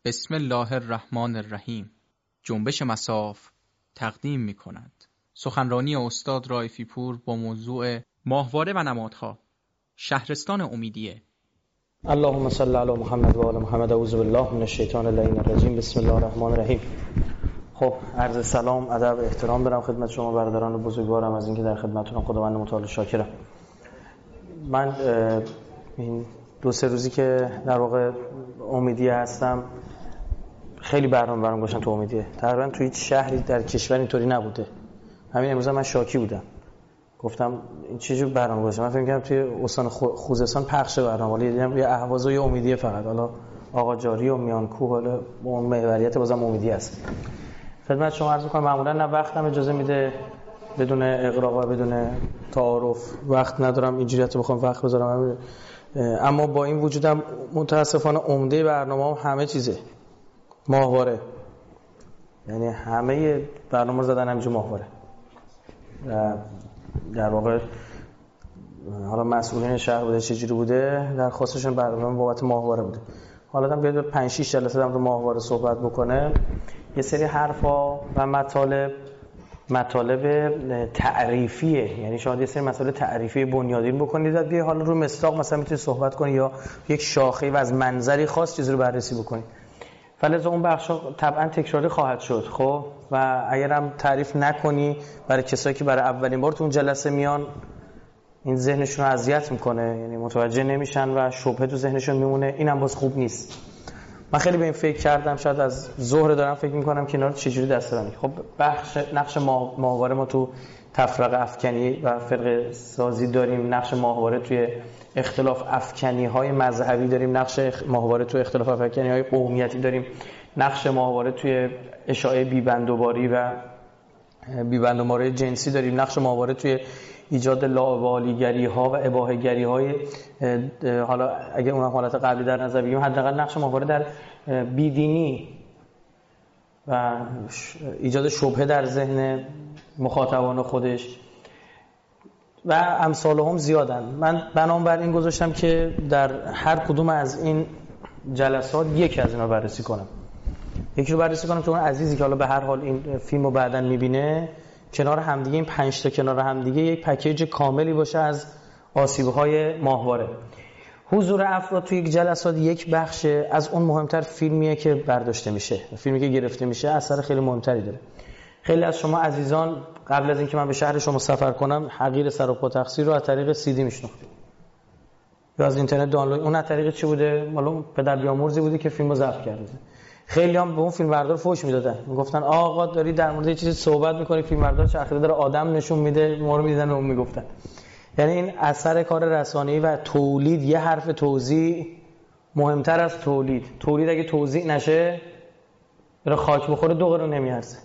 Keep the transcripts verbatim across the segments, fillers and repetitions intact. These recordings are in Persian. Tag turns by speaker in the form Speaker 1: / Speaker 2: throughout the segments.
Speaker 1: بسم الله الرحمن الرحیم. جنبش مصاف تقدیم می کند سخنرانی استاد رائفی پور با موضوع ماهواره و نمادها، شهرستان امیدیه.
Speaker 2: اللهم صل علی محمد و آل محمد. اعوذ بالله من الشیطان اللعین الرجیم. بسم الله الرحمن الرحیم. خب عرض سلام، ادب، احترام دارم خدمت شما برادران بزرگوارم از اینکه در خدمتتونم. خداوند متعال شاکرم. من این دو سه روزی که در واقع امیدیه هستم خیلی برنامه برام گذاشتن تو امیدیه. تقریبا تو هیچ شهری در کشور اینطوری نبوده. همین امروز من شاکی بودم، گفتم این چه جور برنامه گذاشتن. من فکر می‌کردم توی استان خوزستان پخش برنامه، ولی دیدم یه اهواز و یه امیدیه فقط. حالا آقا جاری و میانکوه، حالا اون محوریت بازم امیدیه است. خدمت شما عرض می‌کنم معمولا نه وقتم اجازه میده بدون اغراق و بدون تعارف، وقت ندارم اینجوریت بخوام وقت بذارم. اما با این وجودم متاسفانه عمده برنامه‌ام همه چیزه ماهواره، یعنی همه برنامه رو زدن همینجا ماهواره. در واقع حالا مسئولین شهر بوده چجوری بوده، درخواستشون برنامه بابت ماهواره بوده. حالا دم بیاد پنج شش جلسه دم رو ماهواره صحبت بکنه. یه سری حرفا و مطالب مطالب تعریفیه، یعنی شما یه سری مسائل تعریفی بنیادین بکنید بعد بیا حالا رو مصداق مثلا میتونید صحبت کنید یا یک شاخه و از منظری خاص چیزی رو بررسی بکنید. فلذا اون بخشا طبعا تکراری خواهد شد. خب و اگرم تعریف نکنی برای کسایی که برای اولین بار تو اون جلسه میان، این ذهنشون رو اذیت میکنه، یعنی متوجه نمیشن و شبهه تو ذهنشون میمونه. اینم باز خوب نیست. من خیلی به این فکر کردم، شاید از ظهر دارم فکر میکنم که اینا رو چجوری دست بدم. خب بخش نقش ماهواره ما تو تفرقه افکنی و فرقه سازی داریم، نقش ماهواره توی اختلاف افکنی های مذهبی داریم، نقش ماهواره توی اختلاف افکنی های قومیتی داریم، نقش ماهواره توی اشاعه بیبندوباری و بیبندوباری جنسی داریم، نقش ماهواره توی ایجاد لاابالیگری ها و اباحه‌گری های، حالا اگه اونم حالت قبلی در نظر بگیریم حداقل نقش ماهواره در بیدینی و ایجاد شبهه در ذهن مخاطبان خودش و امثال هم زیادن. من بنابراین این گذاشتم که در هر کدوم از این جلسات یکی از اینا بررسی کنم. یکی رو بررسی کنم که اون عزیزی که حالا به هر حال این فیلمو بعداً میبینه کنار همدیگه، این پنج تا کنار همدیگه یک پکیج کاملی باشه از آسیب‌های ماهواره. حضور افراد توی یک جلسات یک بخشه، از اون مهمتر فیلمیه که برداشته میشه، فیلمی که گرفته میشه اثر خیلی مهمتری داره. خیلی از شما عزیزان قبل از اینکه من به شهر شما سفر کنم حقیر سر و پا تقصیر رو از طریق سی دی میشناختم یا از اینترنت دانلود. اون از طریق چی بوده؟ مالون پدر بیامرزی بوده که فیلمو ضبط کرده. خیلی هم به اون فیلمبردار فوش میدادن، میگفتن آقا داری در مورد یه چیزی صحبت میکنی، فیلمبردار چرخیده داره آدم نشون میده، ما رو میدیدن و اون میگفتن. یعنی این اثر کار رسانه‌ای و تولید یه حرف توزیع مهمتر از تولید. تولید اگه توزیع نشه بره خاک بخوره دو قرون نمیارزه.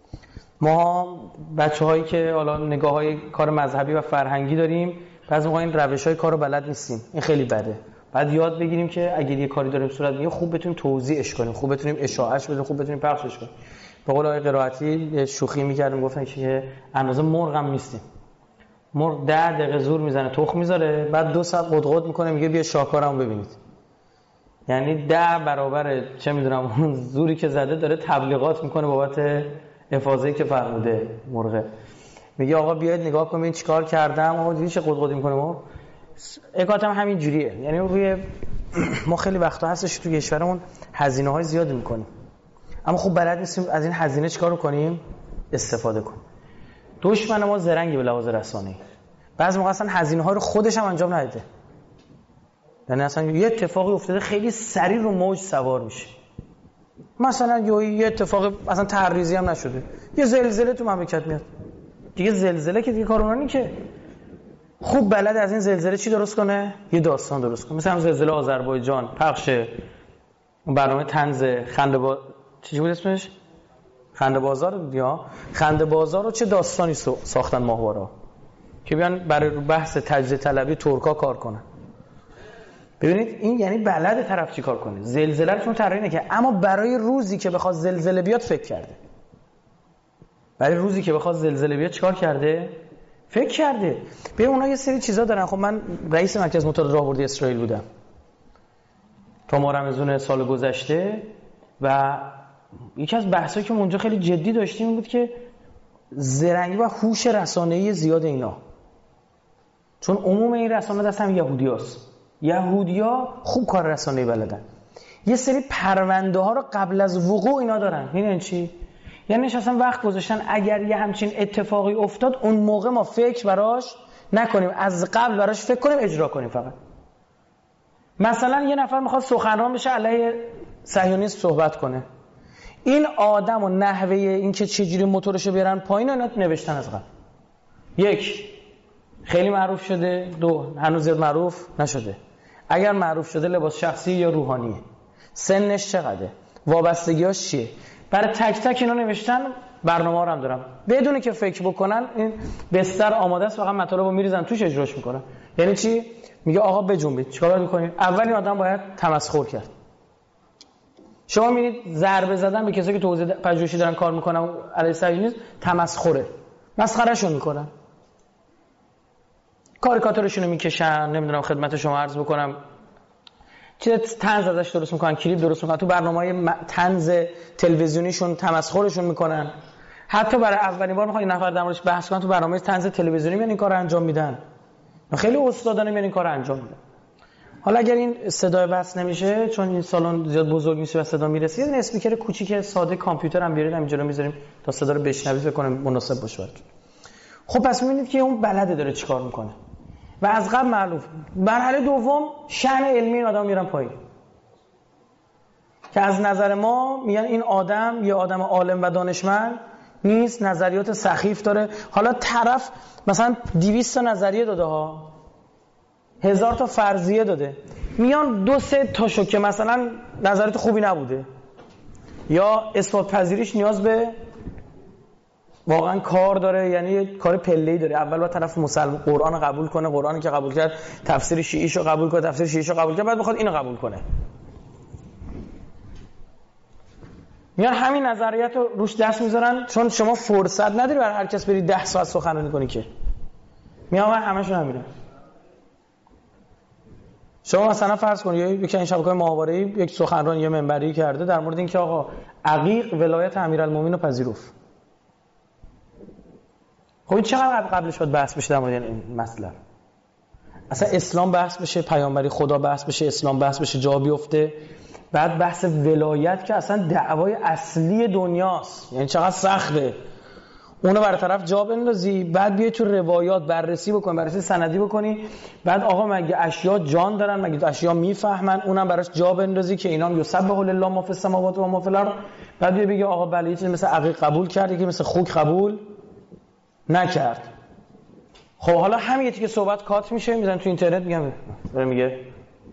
Speaker 2: ما بچه‌هایی که حالا نگاه‌های کار مذهبی و فرهنگی داریم، بعضی موقع این روش‌های کارو بلد نیستیم. این خیلی بده. بعد یاد بگیریم که اگه یه کاری داریم صورت میگیره خوب بتونیم توضیحش کنیم، خوب بتونیم اشاعهش بدیم، خوب بتونیم پخشش کنیم. به قول آقای قرائتی شوخی می‌کردیم، گفتن که اندازه مرغ هم نیستیم. مرغ ده دقیقه زور میزنه، تخم میذاره، بعد دو ساعت قدقد میکنه میگه بیا شاکارمو ببینید. یعنی ده برابر چه میدونم اون زوری که زده داره تبلیغات میکنه بابت افاضه‌ای که فرموده مرغ. میگه آقا بیاید نگاه کنید چیکار کردم. آقا دیدی چه قدقدی میکنه ما. اکات هم همین جوریه. یعنی روی ما خیلی وقتا هستش تو کشورمون هزینه‌های زیاد میکنیم، اما خب بلد نیستیم از این هزینه چیکار کنیم، استفاده کنیم. دشمن ما زرنگی به لحاظ رسانه‌ای، بعضی موقع اصلا هزینه‌ها رو خودش هم انجام نده. یعنی اصلا یه اتفاقی افتاده خیلی سریع رو موج سوار میشه. مثلا یه اتفاق اصلا تعرضی هم نشده، یه زلزله تو مملکت میاد دیگه، زلزله که دیگه کار اونانی که خوب بلد از این زلزله چی درست کنه، یه داستان درست کنه. مثلا زلزله آذربایجان پخش اون برنامه طنز خنده با چی بود اسمش، خنده بازار یا خنده بازار رو چه داستانی ساختن ماهواره که بیان برای بحث تجزیه طلبی ترکا کار کنن. ببینید این یعنی بلد طرف چی کار کنه. زلزله رو چون طراحی نکرد، اما برای روزی که بخواد زلزله بیاد فکر کرده. برای روزی که بخواد زلزله بیاد چیکار کرده؟ فکر کرده. به اونها یه سری چیزا دارن. خب من رئیس مرکز مطالعات راهبردی اسرائیل بودم تا ماه رمضان سال گذشته. و یکی از بحثایی که اونجا خیلی جدی داشتیم این بود که زرنگی و هوش رسانه‌ای زیاد اینا، چون عموم این رسانه دست هم یهودیاست. یهودیا خوب کار رسانه‌ای بلدن. یه سری پرونده ها رو قبل از وقوع اینا دارن. میدونین چی؟ یعنی اصلا وقت گذاشتن اگر یه همچین اتفاقی افتاد اون موقع ما فکر براش نکنیم، از قبل براش فکر کنیم، اجرا کنیم. فقط مثلا یه نفر میخواد سخنران بشه علیه صهیونیسم صحبت کنه، این آدم و نحوه این که چجوری موتورشو بیارن پایین اینا نوشتن از قبل. یک، خیلی معروف شده. دو، هنوز زیاد معروف نشده. اگر معروف شده لباس شخصی یا روحانیه، سنش چقدره، وابستگیاش چیه، برای تک تک اینا نوشتن. برنامه رو هم دارم بدون که فکر بکنن، این بستر آماده است، فقط مطالب رو میریزن توش اجراش میکنن. یعنی چی؟ میگه آقا بجنبید. چیکار باید میکنید؟ اول این آدم باید تمسخر کرد. شما میبینید ضربه زدن به کسایی که تو حوزه پژوهشی دارن کار میکنن علیه صهیونیسم تمسخره، مسخرهشون میکنن، کاریکاتورشون رو میکشن. نمیدونم خدمت شما عرض بکنم چه طنز ازش درست میکنن، کلیپ درست میکنن، تو برنامه‌های طنز تلویزیونیشون تمسخرشون میکنن. حتی برای اولین بار میخوان این نفر در موردش بحث کنن تو برنامه طنز تلویزیونی میان این کارو انجام میدن. خیلی استادانه میان این کارو انجام میدن. حالا اگر این صدای بس نمیشه چون این سالن زیاد بزرگ نیست و صدا میرسه، یه اسپیکر کوچیک ساده کامپیوتر هم بیارید همینجا رو میذاریم تا صدا رو بشنوید، فکر کنم مناسب باشه. خب پس میبینید که اون بلده داره چیکار میکنه و از قبل معلوم. مرحله دوم شأن علمی این آدم میرن پایین که از نظر ما میگن این آدم یه آدم عالم و دانشمند نیست، نظریات سخیف داره. حالا طرف مثلا دویست تا نظریه داده ها، هزار تا فرضیه داده، میان دو سه تاشو که مثلا نظریات خوبی نبوده یا اثبات پذیریش نیاز به واقعا کار داره، یعنی یه کار پله‌ای داره. اول با طرف مسلمان قرآن قبول کنه، قرآنی که قبول کرد تفسیر شیعیشو قبول کنه، تفسیر شیعیشو قبول کرد، بعد بخواد اینو قبول کنه. میان همین نظریات رو روش دست میذارن، چون شما فرصت نداری برای هر کس بری ده ساعت سخنرانی کنی که میام همشون همینه. شما مثلا فرض کنید یکی این شبکه‌های ماهواره‌ای یک سخنرانی یا منبری کرده در مورد اینکه آقا عقیق ولایت امیرالمومنین رو پذیرفت. خب این چقدر قبلش باید بحث بشه در مورد این مسئله؟ اصلا اسلام بحث بشه، پیامبری خدا بحث بشه، اسلام بحث بشه، جا بیفته. بعد بحث ولایت که اصلا دعوای اصلی دنیاست، یعنی چقدر سخته اونو برطرف جا بندازی، بعد بیای تو روایات بررسی بکنی، بررسی سندی بکنی، بعد آقا مگه اشیا جان دارن، مگه اشیا میفهمن، اونم براش جا بندازی که اینا هم یسبح لله ما فی السماوات و ما فی الارض. بعد بیای بگی آقا بله چیزی مثل عقیق قبول کرد، یکی مثل خوک قبول نکرد. خب حالا همین که صحبت کات میشه، میذارن تو اینترنت، میگم داره میگه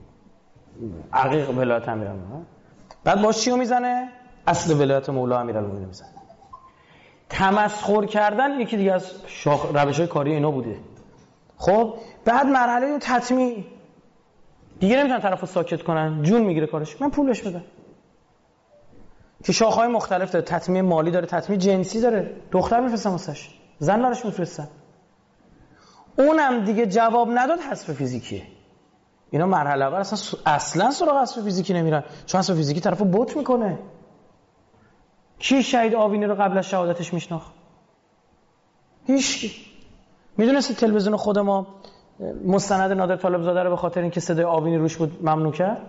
Speaker 2: عقیق ولایت امیرالمومنین، بعد باش چیو میزنه؟ اصل ولایت مولا امیرالمومنین میزنه. تمسخر کردن یکی دیگه از شاخ روش‌های کاری اینا بوده. خب بعد مرحله تطمیع دیگه نمیتونن طرفو ساکت کنن، جون میگیره کارش، من پولش بدم. که شاخه‌های مختلف داره، تطمیع مالی داره، تطمیع جنسی داره، دختر میفرستن واسش، زن براش میفرستن. اونم دیگه جواب نداد، حذف فیزیکیه. اینا مرحله اول اصلا اصلا سراغ حذف فیزیکی نمیرن، چون حذف فیزیکی طرفو بوت میکنه. کی شهید آوینی رو قبل از شهادتش میشناخت؟ هیچکی. میدونستی تلویزیون خود ما مستند نادر طالب زاده رو به خاطر اینکه صدای آوینی روش بود ممنوع کرد؟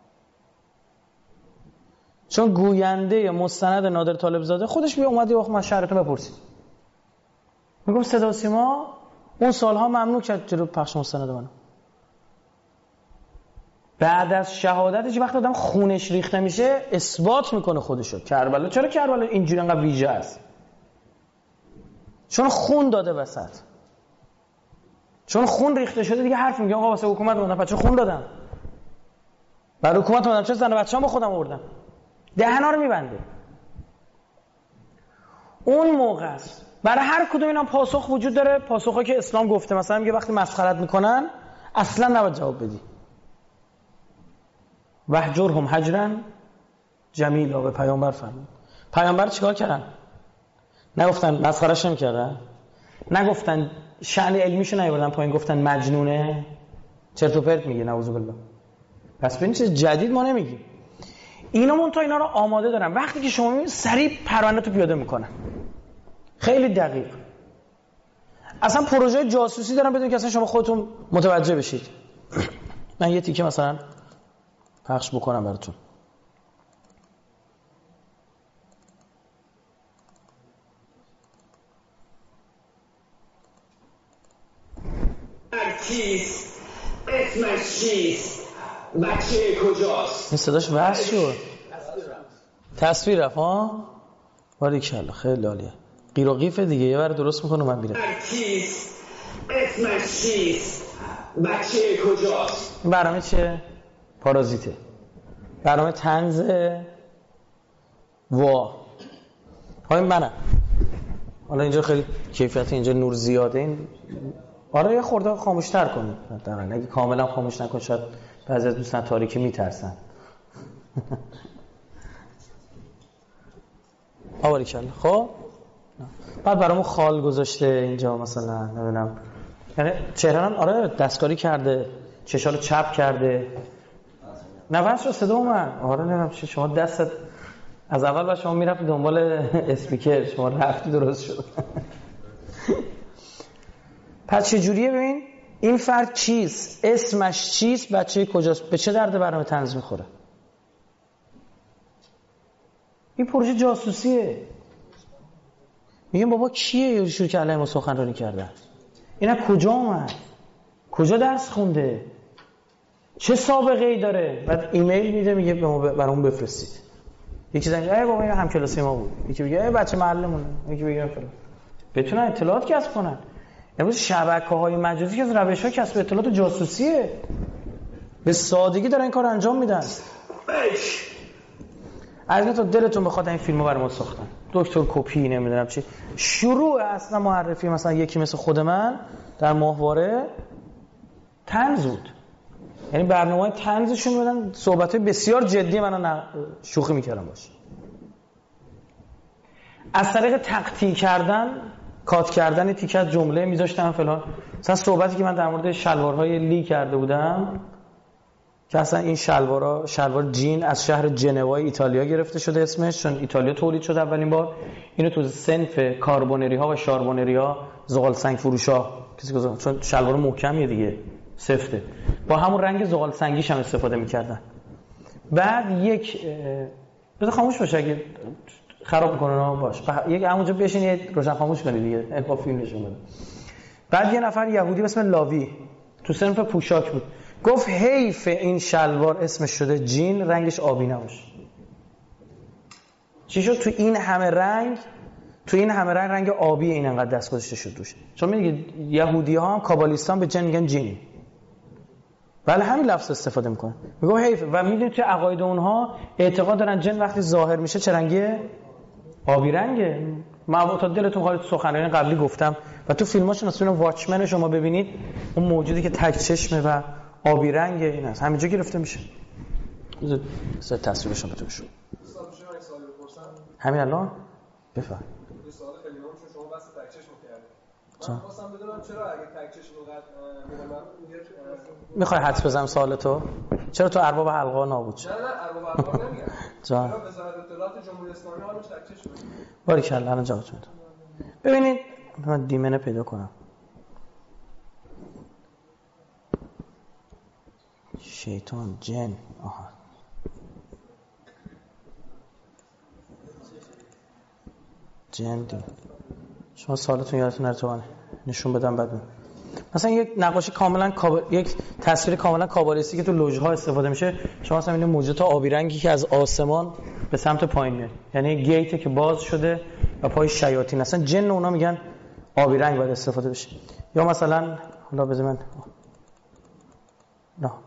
Speaker 2: چون گوینده مستند نادر طالب زاده خودش بیا اومد یه من شهرتون بپرسید، میگم صدا و سیما اون سالها ممنوع کرد جلو پخش مستند منو. بعد از شهادتش وقتی آدم خونش ریخته میشه اثبات میکنه خودشو. کربلا چرا کربلا اینجوری انقدر ویژه است؟ چون خون داده وسط، چون خون ریخته شده دیگه حرف میگه آقا واسه حکومت اومدم، بچه خون دادم، برای حکومت اومدم، چه زن و بچه‌ام با خودم آوردم، دهنا رو میبنده. اون موقع است برای هر کدوم اینا پاسخ وجود داره، پاسخی که اسلام گفته. مثلا میگه وقتی مسخرت میکنن اصلا نباید جواب بدی، وحجرهم هجرا جمیلا به پیامبر فرمود. پیامبر چیکار کردن؟ نگفتن مسخرهش نمی‌کردن، نگفتن شأن علمیشو نیاوردن پایین، گفتن مجنونه، چرت و پرت میگه، نعوذ بالله. پس ببین چیز جدید ما نمیگیم. اینا مون تا اینا رو آماده دارن، وقتی که شما میبینید سریع پرونده تو پیاده میکنن، خیلی دقیق. اصلا پروژه جاسوسی دارن بدون که اصلا شما خودتون متوجه بشید. من یه تیکه مثلا پخش بکنم براتون.
Speaker 3: کیست؟ اسمش چیست؟ بچه کجاست؟
Speaker 2: این صداش وصل شد. تصویر رفت ها؟ باریکلا خیلی عالیه. قیر و قیف دیگه یه بار درست میکنه من میرم.
Speaker 3: کیست؟ اسمش چیست؟ بچه کجاست؟
Speaker 2: این برنامه چیه؟ پارازیته. برنامه طنز وا. های منم. حالا اینجا خیلی کیفیت اینجا نور زیاده، این آره یه خورده خاموش‌تر کنید. حداقل اگه کاملا خاموش نکنید شاید بعضی از دوستان تاریکی میترسن. آوری کلا. خب بعد برامون خال گذاشته اینجا مثلا نمیدونم، یعنی چهره‌ام آره دستکاری کرده، چشالو چپ کرده. نفس رو صدا اومد. آره نمیدونم چه شما دستت از اول بعد شما میرفتی دنبال اسپیکر، شما رفتی درست شد. پس چجوریه؟ ببین این فرد چیست، اسمش چیست، بچه کجاست، به چه درد برنامه طنز میخوره؟ این پروژه جاسوسیه. میگم بابا کیه شروع که علیه ما سخنرانی کردن؟ این از کجا اومد؟ کجا درس خونده؟ چه سابقه ای داره؟ بعد ایمیل میده میگه به ما برامون بفرستید. یکی زنگ ای بابا این همکلاسی ما بود، یکی میگه ای بچه محلمونه، یکی میگه فلان. بتونن اطلاعات کسب کنن. امروز شبکه‌های مجازی که از روش‌های کسب اطلاعات جاسوسیه، به سادگی دارن این کار انجام میدن. از تو دلتون بخواد این فیلمو برام ساختن، دکتر کپی نمیدونم چی، شروع اصلا معرفی مثلا یکی مثل خود من در ماهواره طنز بود. یعنی برنامه‌های طنزشون بودن، صحبت‌های بسیار جدی منو شوخی می‌کردم باشه. از طریق تقطیع کردن، کات کردن تیکه از جمله میذاشتم فلان. مثلا صحبتی که من در مورد شلوارهای لی کرده بودم که اصلا این شلوارا شلوار جین از شهر جنوای ایتالیا گرفته شده اسمش، چون ایتالیا تولید شده اولین بار. اینو تو صنف کاربونری ها و شاربونری ها، زغال سنگ فروشا کسی گذاشت، چون شلوار محکمیه دیگه، سفته، با همون رنگ زغال سنگیش هم استفاده میکردن. بعد یک بذار خاموش باشه اگه خراب میکنه نه باش، یک همونجا بشین یه روشن خاموش کنید دیگه، با فیلم نشون بده. بعد یه نفر یهودی به اسم لاوی تو صنف پوشاک بود، گفت حیف این شلوار اسمش شده جین، رنگش آبی نباشه. چی شد تو این همه رنگ، تو این همه رنگ رنگ آبی این انقدر دست گذاشته شد روش؟ چون میگه یهودی ها هم کابالیستان به جن میگن جین، ولی همین لفظ استفاده میکنن. میگه حیف. و میدونید تو عقاید اونها اعتقاد دارن جن وقتی ظاهر میشه چه رنگیه؟ آبی رنگه. من تا دلتون خواهید سخنرانی قبلی گفتم و تو فیلماشون اصلا واچمن شما ببینید اون موجودی که تک چشمه و آبی رنگه، این است همینجا گرفته میشه. بذار تصویرش رو بهتون نشون. همین الان بفهم.
Speaker 4: یه سوال خیلی مهمه، چون شما بحث تک چشم کردید. من خواستم بدونم چرا اگه تک چشم لغت مهمه میگه
Speaker 2: میخوای حدس بزنم سوالتو؟ چرا تو ارباب حلقه نابود شد؟
Speaker 4: نه نه ارباب حلقه نمیگم.
Speaker 2: چرا
Speaker 4: وزارت اطلاعات جمهوری اسلامی حالش تک چشم میگه؟
Speaker 2: باریکلا الان جواب میدم. ببینید من دیمنه پیدا کنم. شیطان جن آها جن دی. شما سوالتون یادتون نره تو نشون بدم بعد مثلا یک نقاشی کاملا کاب... یک تصویر کاملا کابالیستی که تو لوژها استفاده میشه، شما مثلا این موجودات آبی رنگی که از آسمان به سمت پایین میاد، یعنی گیتی که باز شده و پای شیاطین، اصلا جن اونا میگن آبی رنگ باید استفاده بشه. یا مثلا حالا بذار من نه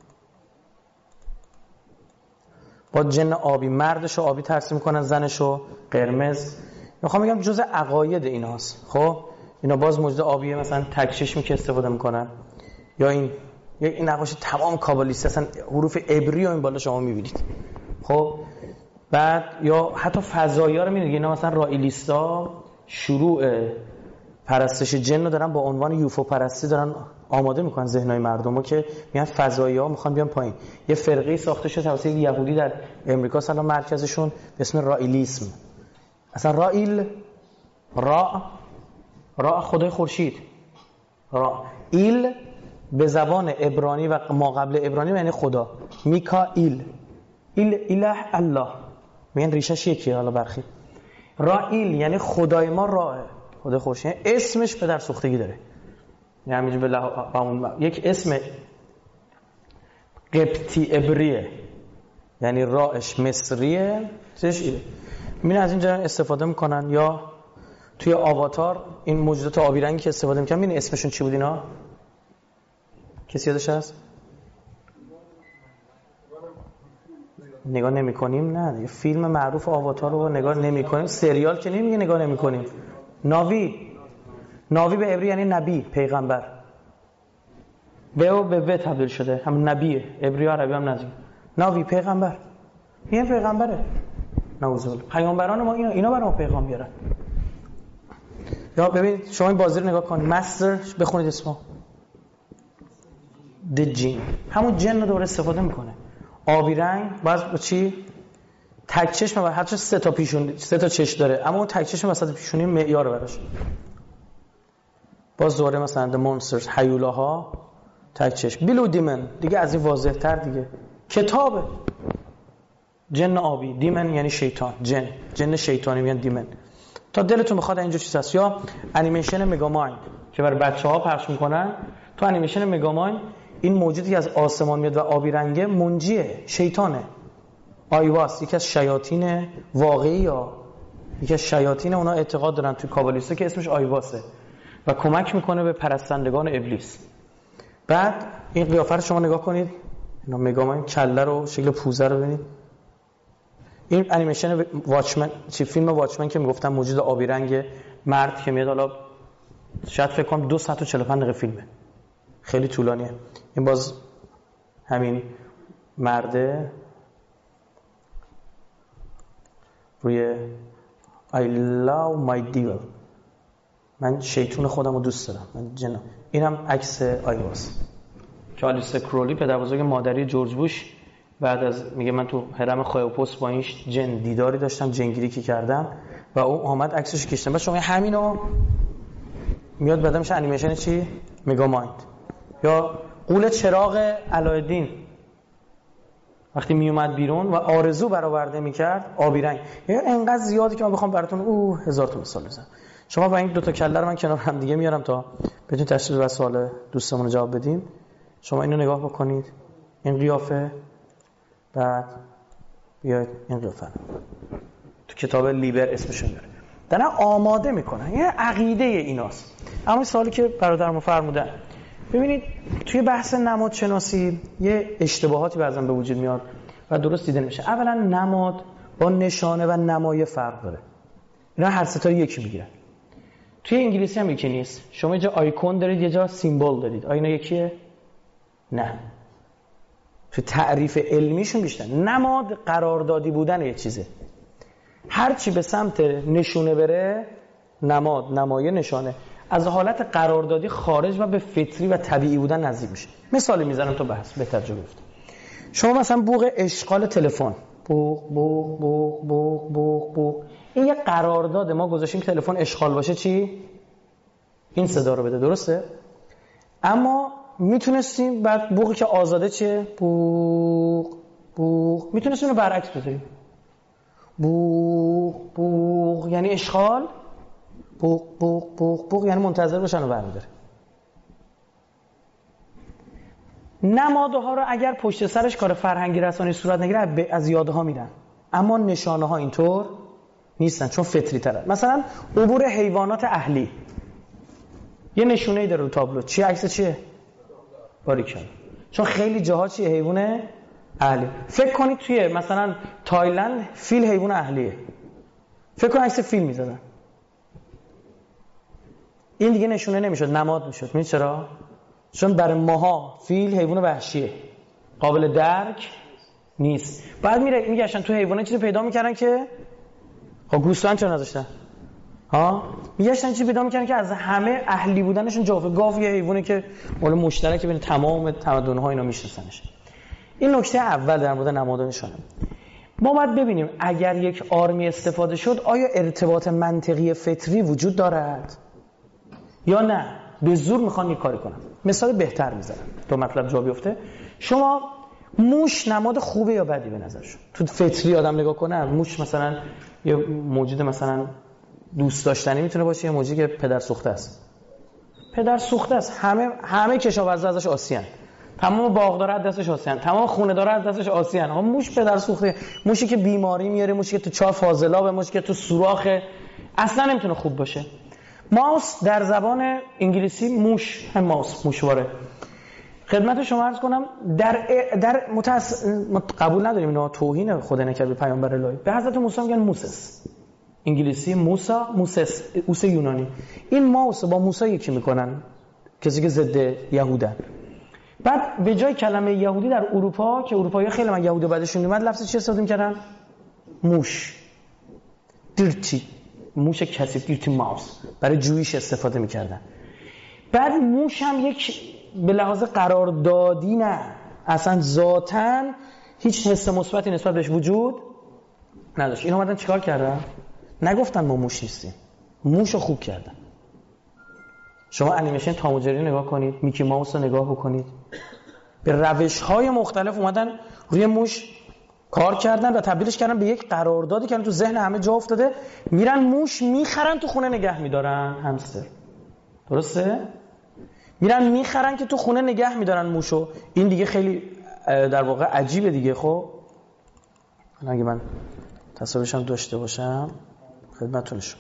Speaker 2: با جن آبی، مردشو آبی ترسیم میکنن، زنشو قرمز. میخوام بگم جزء عقاید ایناست. خب اینا باز موجود آبیه، مثلا تک چشمی که استفاده میکنن. یا این این نقاشی تمام کابالیستی، اصلا حروف عبری و این بالا شما میبینید. خب بعد یا حتی فضایی‌ها رو میبینید، اینا مثلا رائیلیستا شروع پرستش جن رو دارن با عنوان یوفو پرستی دارن آماده میکنن ذهنای مردمو که میان فضایی‌ها میخوان بیان پایین. یه فرقه ساخته شده توسط یهودی در امریکا، مثلا مرکزشون به اسم رائیلیسم. اصلا رائیل را را خدای خورشید، را ایل به زبان عبرانی و ما قبل عبرانی یعنی خدا. میکائیل، ایل اله الله، میگن ریشش یکیه. حالا برخی رائیل یعنی خدای ما راه، خدای خورشید. اسمش پدر سوختگی داره، یعنی همینجور به لح... یک اسم قبطی عبریه، یعنی راهش مصریه. چش ایله میبینن از اینجا استفاده میکنن. یا توی آواتار این موجودات آبی رنگی که استفاده میکنن، میبینی اسمشون چی بود اینا؟ کسی یادش هست؟ نگاه نمی کنیم؟ نه دیگه فیلم معروف آواتار رو نگاه نمی کنیم. سریال که نمیگه نگاه نمی کنیم. ناوی، ناوی به عبری یعنی نبی، پیغمبر. به او به و تبدیل شده، هم نبیه. عبری و عربی هم نزدیک. ناوی پیغمبر، این پیغمبره. نعوذ بالله. پیامبران ما اینا اینا برای ما پیغام بیارن. یا ببین شما این بازی رو نگاه کن، مستر بخونید اسمو، د جین، همون جن رو دوباره استفاده میکنه. آبی رنگ، باز با چی؟ تک چشم، و حتی سه تا پیشون، سه تا چشم داره، اما اون تک چشم وسط پیشونی معیاره براش. باز دوباره مثلا د مونسترز، هیولاها تک چشم. بیلو دیمن دیگه از این واضح تر دیگه. کتابه، جن آبی، دیمن یعنی شیطان، جن، جن شیطانی میگن دیمن. تا دلتون بخواد اینجا چیز هست. یا انیمیشن مگامایند که برای بچه‌ها پخش میکنن. تو انیمیشن مگامایند این موجودی از آسمان میاد و آبی رنگه منجیه، شیطانه. آیواس یکی از شیاطین واقعی، یا یکی از شیاطین اونا اعتقاد دارن توی کابالیستا که اسمش آیواسه و کمک میکنه به پرستندگان ابلیس. بعد این قیافه رو شما نگاه کنید، اینا مگامایند کله رو، شکل پوزه رو ببینید. این انیمیشن واچمن، چی فیلم واچمن که میگفتم موجود آبی رنگ مرد که میاد، حالا شاید فکر کنم دو ساعت و چهل و پنج دقیقه فیلمه، خیلی طولانیه. این باز همین مرده روی I love my devil، من شیطون خودم رو دوست دارم، من جنم. این هم عکس آیواس که آلیس کرولی پدر بزرگ مادری جورج بوش بعد از میگه من تو هرم خایوپوس با این جن دیداری داشتم، جنگیری که کردم و او آمد عکسش کشتم. بعد شما همینو میاد بعدمش انیمیشن چی؟ مگامایند. یا قول چراغ علایالدین وقتی می اومد بیرون و آرزو برآورده میکرد، آبی رنگ. یا انقدر زیادی که من بخوام براتون او هزار تا مثال بزنم. شما با این دو تا کله رو من کنار هم دیگه میارم تا بتونید تشریح و سوال دوستمون رو جواب بدیم. شما اینو نگاه بکنید، این قیافه، بعد بیاید این قیافه تو کتاب لیبر اسمشون داره، دارن آماده میکنن. یه عقیده ایناست. اما این سوالی که برادرم فرمودن، ببینید توی بحث نماد شناسی یه اشتباهاتی بعضا به وجود میاد و درست دیده نمیشه. اولا نماد با نشانه و نمایه فرق داره. اینا هر سه تا یکی میگیرن. توی انگلیسی هم یکی نیست. شما یه جا آیکون دارید، یه جا سیمبل دارید. آیا اینا یکیه؟ نه. تو تعریف علمیشون بیشتر. نماد قراردادی بودن یه چیزه. هر چی به سمت نشونه بره، نماد، نمایه، نشانه، از حالت قراردادی خارج و به فطری و طبیعی بودن نزدیک میشه. مثالی میزنم تو بحث بهتر جا گفتم. شما مثلا بوق اشغال تلفن، بوق بوق بوق بوق بوق بوق، این یه قرارداد ما گذاشتیم که تلفن اشغال باشه چی؟ این صدا رو بده، درسته؟ اما میتونستیم بعد بوقی که آزاده چیه؟ بوق بوق، میتونستیم رو برعکس بذاریم. بوق بوق یعنی اشغال، بوق بوق بوق بوق یعنی منتظر باشن و برمی‌داره. نمادها رو اگر پشت سرش کار فرهنگی رسانی صورت نگیره از یادها میرن، اما نشانه ها اینطور نیستن چون فطری تره. مثلا عبور حیوانات اهلی یه نشونه‌ای داره رو تابلو، چی عکس چیه؟ باریکلا. چون خیلی جاها چیه؟ حیوان اهلی. فکر کنید توی مثلا تایلند فیل حیوان اهلیه، فکر کن عکس فیل می‌زدن، این دیگه نشونه نمیشد، نماد میشد. می‌دونی چرا؟ چون برای ماها فیل حیوان وحشیه، قابل درک نیست. بعد میره میگشتن تو حیوانات چیزی پیدا میکردن که خب گوسفند چرا نذاشتن؟ ها میگشتن چی پیدا میکنن که از همه اهلی بودنشون جاوه. گاو یه حیوانی که مال مشترک بین تمام تمدن‌ها اینا میشناسنش. این نکته اول در مورد نمادانشونه. ما باید ببینیم اگر یک آرمی استفاده شد آیا ارتباط منطقی فطری وجود دارد یا نه به زور میخوان یک کاری کنن. مثال بهتر میزنم تا مطلب جا بیفته. شما موش نماد خوبه یا بدی به نظرشون؟ تو فطری آدم نگاه کنه موش مثلا یه موجود مثلا دوست داشتنی میتونه باشه، یه موجودی که پدر سوخته است. پدر سوخته است. همه همه کشاورزا ازش آسیان. تمام باغدارا از دستش آسیان، تمام خونه دارا از دستش آسیان. ها موش پدر سوخته، موشی که بیماری میاره، موشی که تو چاه فاضلاب، موشی که تو سوراخه، اصلا نمیتونه خوب باشه. ماوس در زبان انگلیسی موش هم ماوس موشواره. خدمت شما عرض کنم در در متأس... قبول نداریم اینا توهین خدا نکرد به پیامبر الهی. به حضرت موسی میگن موسس. انگلیسی موسا، موسس، اوس یونانی. این ماوس با موسی یکی میکنن کسی که ضد یهودن. بعد به جای کلمه یهودی در اروپا که اروپایی‌ها خیلی من یهودی بعدشون اومد لفظ چی استفاده می‌کردن؟ موش. دیرتی. موش کثیف، دیرتی ماوس. برای جویش استفاده می‌کردن. بعد موش هم یک به لحاظ قراردادی نه، اصلا ذاتاً هیچ حس مثبتی نسبت بهش وجود نداشت. اینا اومدن چیکار کردن؟ نگفتن ما موش نیستیم. موشو خوب کردن. شما انیمیشن تام و جری نگاه کنید، میکی ماوس رو نگاه بکنید. به روش‌های مختلف اومدن روی موش کار کردن و تبدیلش کردن به یک قراردادی که تو ذهن همه جا افتاده. میرن موش میخرن تو خونه نگه میدارن، همستر. درسته؟ میرن میخرن که تو خونه نگه میدارن موشو. این دیگه خیلی در واقع عجیبه دیگه. خب اگه من تصاویرش هم داشته باشم خدمتتون شد.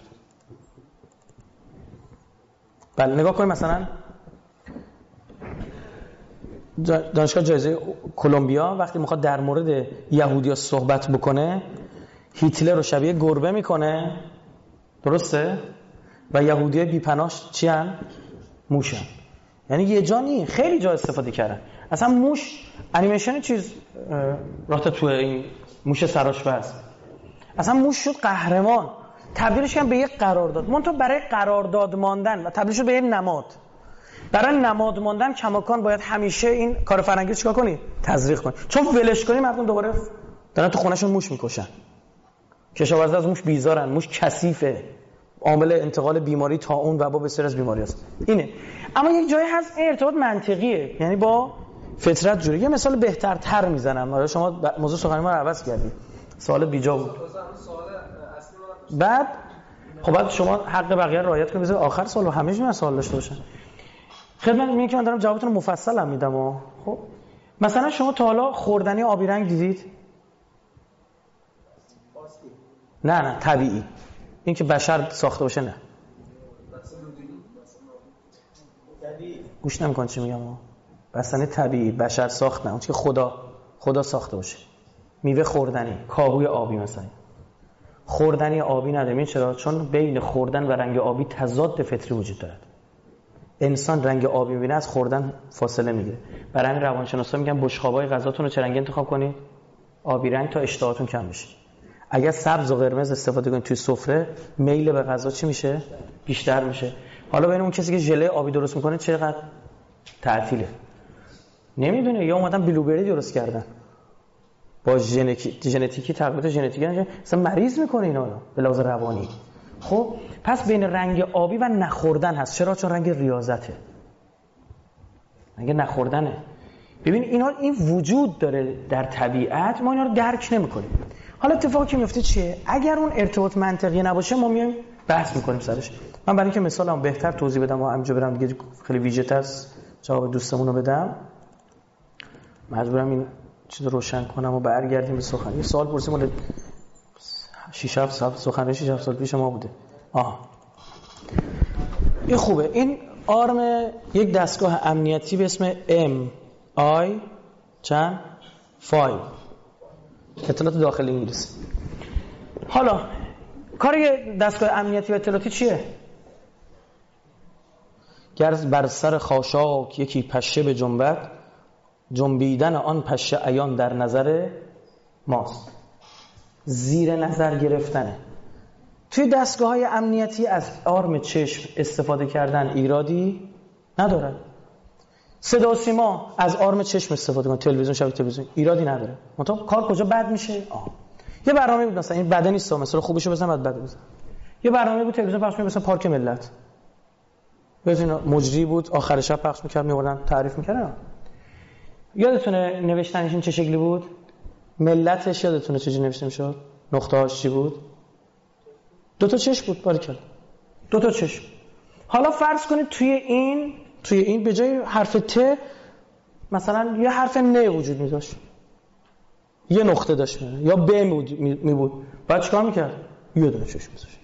Speaker 2: بله نگاه کنید مثلا دانشگاه جایزه کلمبیا وقتی میخواد در مورد یهودی‌ها صحبت بکنه هیتلر رو شبیه گربه میکنه، درسته؟ و یهودی‌های بی‌پناهش چی ان؟ موشن. یعنی یه جا نی، خیلی جا استفاده کردن. اصلا موش انیمیشن چیز راه تو این موش سرآشپز، اصلا موش شد قهرمان، تبدیلش کردن به یک قرارداد. منتها برای قرارداد ماندن و تبدیل شد به یک نماد. برای نماد ماندن کماکان باید همیشه این کار فرنگی چیکار کنی؟ تزریق کنی. چون ولش کنی مردم دوباره دارن تو خونه‌شون موش میکشن. کشاورزا از موش بیزارن، موش کثیفه، عامل انتقال بیماری طاعون و وبا بسیار از بیماری است. اینه. اما یک جایی هست این ارتباط منطقیه، یعنی با فطرت جوری. یه مثال بهتر تر میزنم. حالا شما موضوع سخنرانی ما رو عوض کردید. سوال بیجا بود. بعد خب بعد شما حق بقیه رو رعایت کنید. بذار آخر سوال همه جون سوال داشته باشن. خدمت میگم که من دارم جوابتون رو مفصل هم میدم. و خب مثلا شما تا حالا خوردنی آبی رنگ دیدید؟ نه نه طبیعی. این که بشر ساخته باشه نه. گوش نمی‌کن چی میگم. بستنی طبیعی بشر ساخت نه، اون که خدا خدا ساخته باشه. میوه خوردنی، کاهوی آبی مثلا. خوردنی آبی نداریم. چرا؟ چون بین خوردن و رنگ آبی تضاد فطری وجود دارد. انسان رنگ آبی می‌بینه از خوردن فاصله میگیره. برای همین روانشناسا میگن بشقابای غذاتون رو چه رنگی انتخاب کنید؟ آبی رنگ تا اشتهاتون کم بشه. اگر سبز و قرمز استفاده کنید توی سفره میل به غذا چی میشه؟ بیشتر میشه. حالا ببین اون کسی که ژله آبی درست میکنه چقدر تعطیله. نمیدونه. یا اومدن بلوبری درست کردن با ژنتیکی ژنتیکی تقویت ژنتیکی اصلا مریض میکنه اینا رو به لحاظ روانی. خب پس بین رنگ آبی و نخوردن هست. چرا؟ چون رنگ ریاضته، رنگ نخوردنه. ببین اینا این وجود داره در طبیعت، ما اینا رو درک نمیکنیم. حالا اتفاقی که میفته چیه؟ اگر اون ارتباط منطقی نباشه ما میایم بحث میکنیم سرش. من برای اینکه مثالم بهتر توضیح بدم و همینجا برم دیگه خیلی ویژه‌تر جواب دوستمون رو بدم مجبورم این چیز رو روشن کنم و برگردیم به سخن. یه سوال پرسیم مال شش هفت سال سخنرانی شش هفت سال پیش ما بوده. آها این خوبه. این آرم یک دستگاه امنیتی به اسم ام آی چند پنج اطلاعات داخلی انگلیس. حالا کار یه دستگاه امنیتی و اطلاعاتی چیه؟ گر بر سر خاشاک یکی پشه به جنبت، جنبیدن آن پشه عیان در نظر ماست. زیر نظر گرفتنه. توی دستگاه‌های امنیتی از آرم چشم استفاده کردن ایرادی نداره. صدا و سیما از آرم چشم استفاده کنن، تلویزیون شبکه تلویزیون ایرادی نداره. مثلا کار کجا بد میشه؟ آه. یه برنامه بود مثلا این بده نیست، مثلا خوبشو بزن بعد بده بزن. یه برنامه بود تلویزیون پخش می‌کرد مثلا پارک ملت. ببین مجری بود آخر شب پخش می‌کرد می‌آوردن تعریف می‌کردن. یادتونه نوشتنش این چه شکلی بود؟ ملتش یادتونه چه جوری نوشته می‌شد؟ نقطه‌هاش چی بود؟ دو تا چشم بود باریکلا. دو تا چشم. حالا فرض کنید توی این توی این به جای حرف ت مثلا یه حرف ن وجود می داشت، یه نقطه داشت میره یا ب می بود، بعد چیکار میکرد؟ یه دونه چشم میذاشت.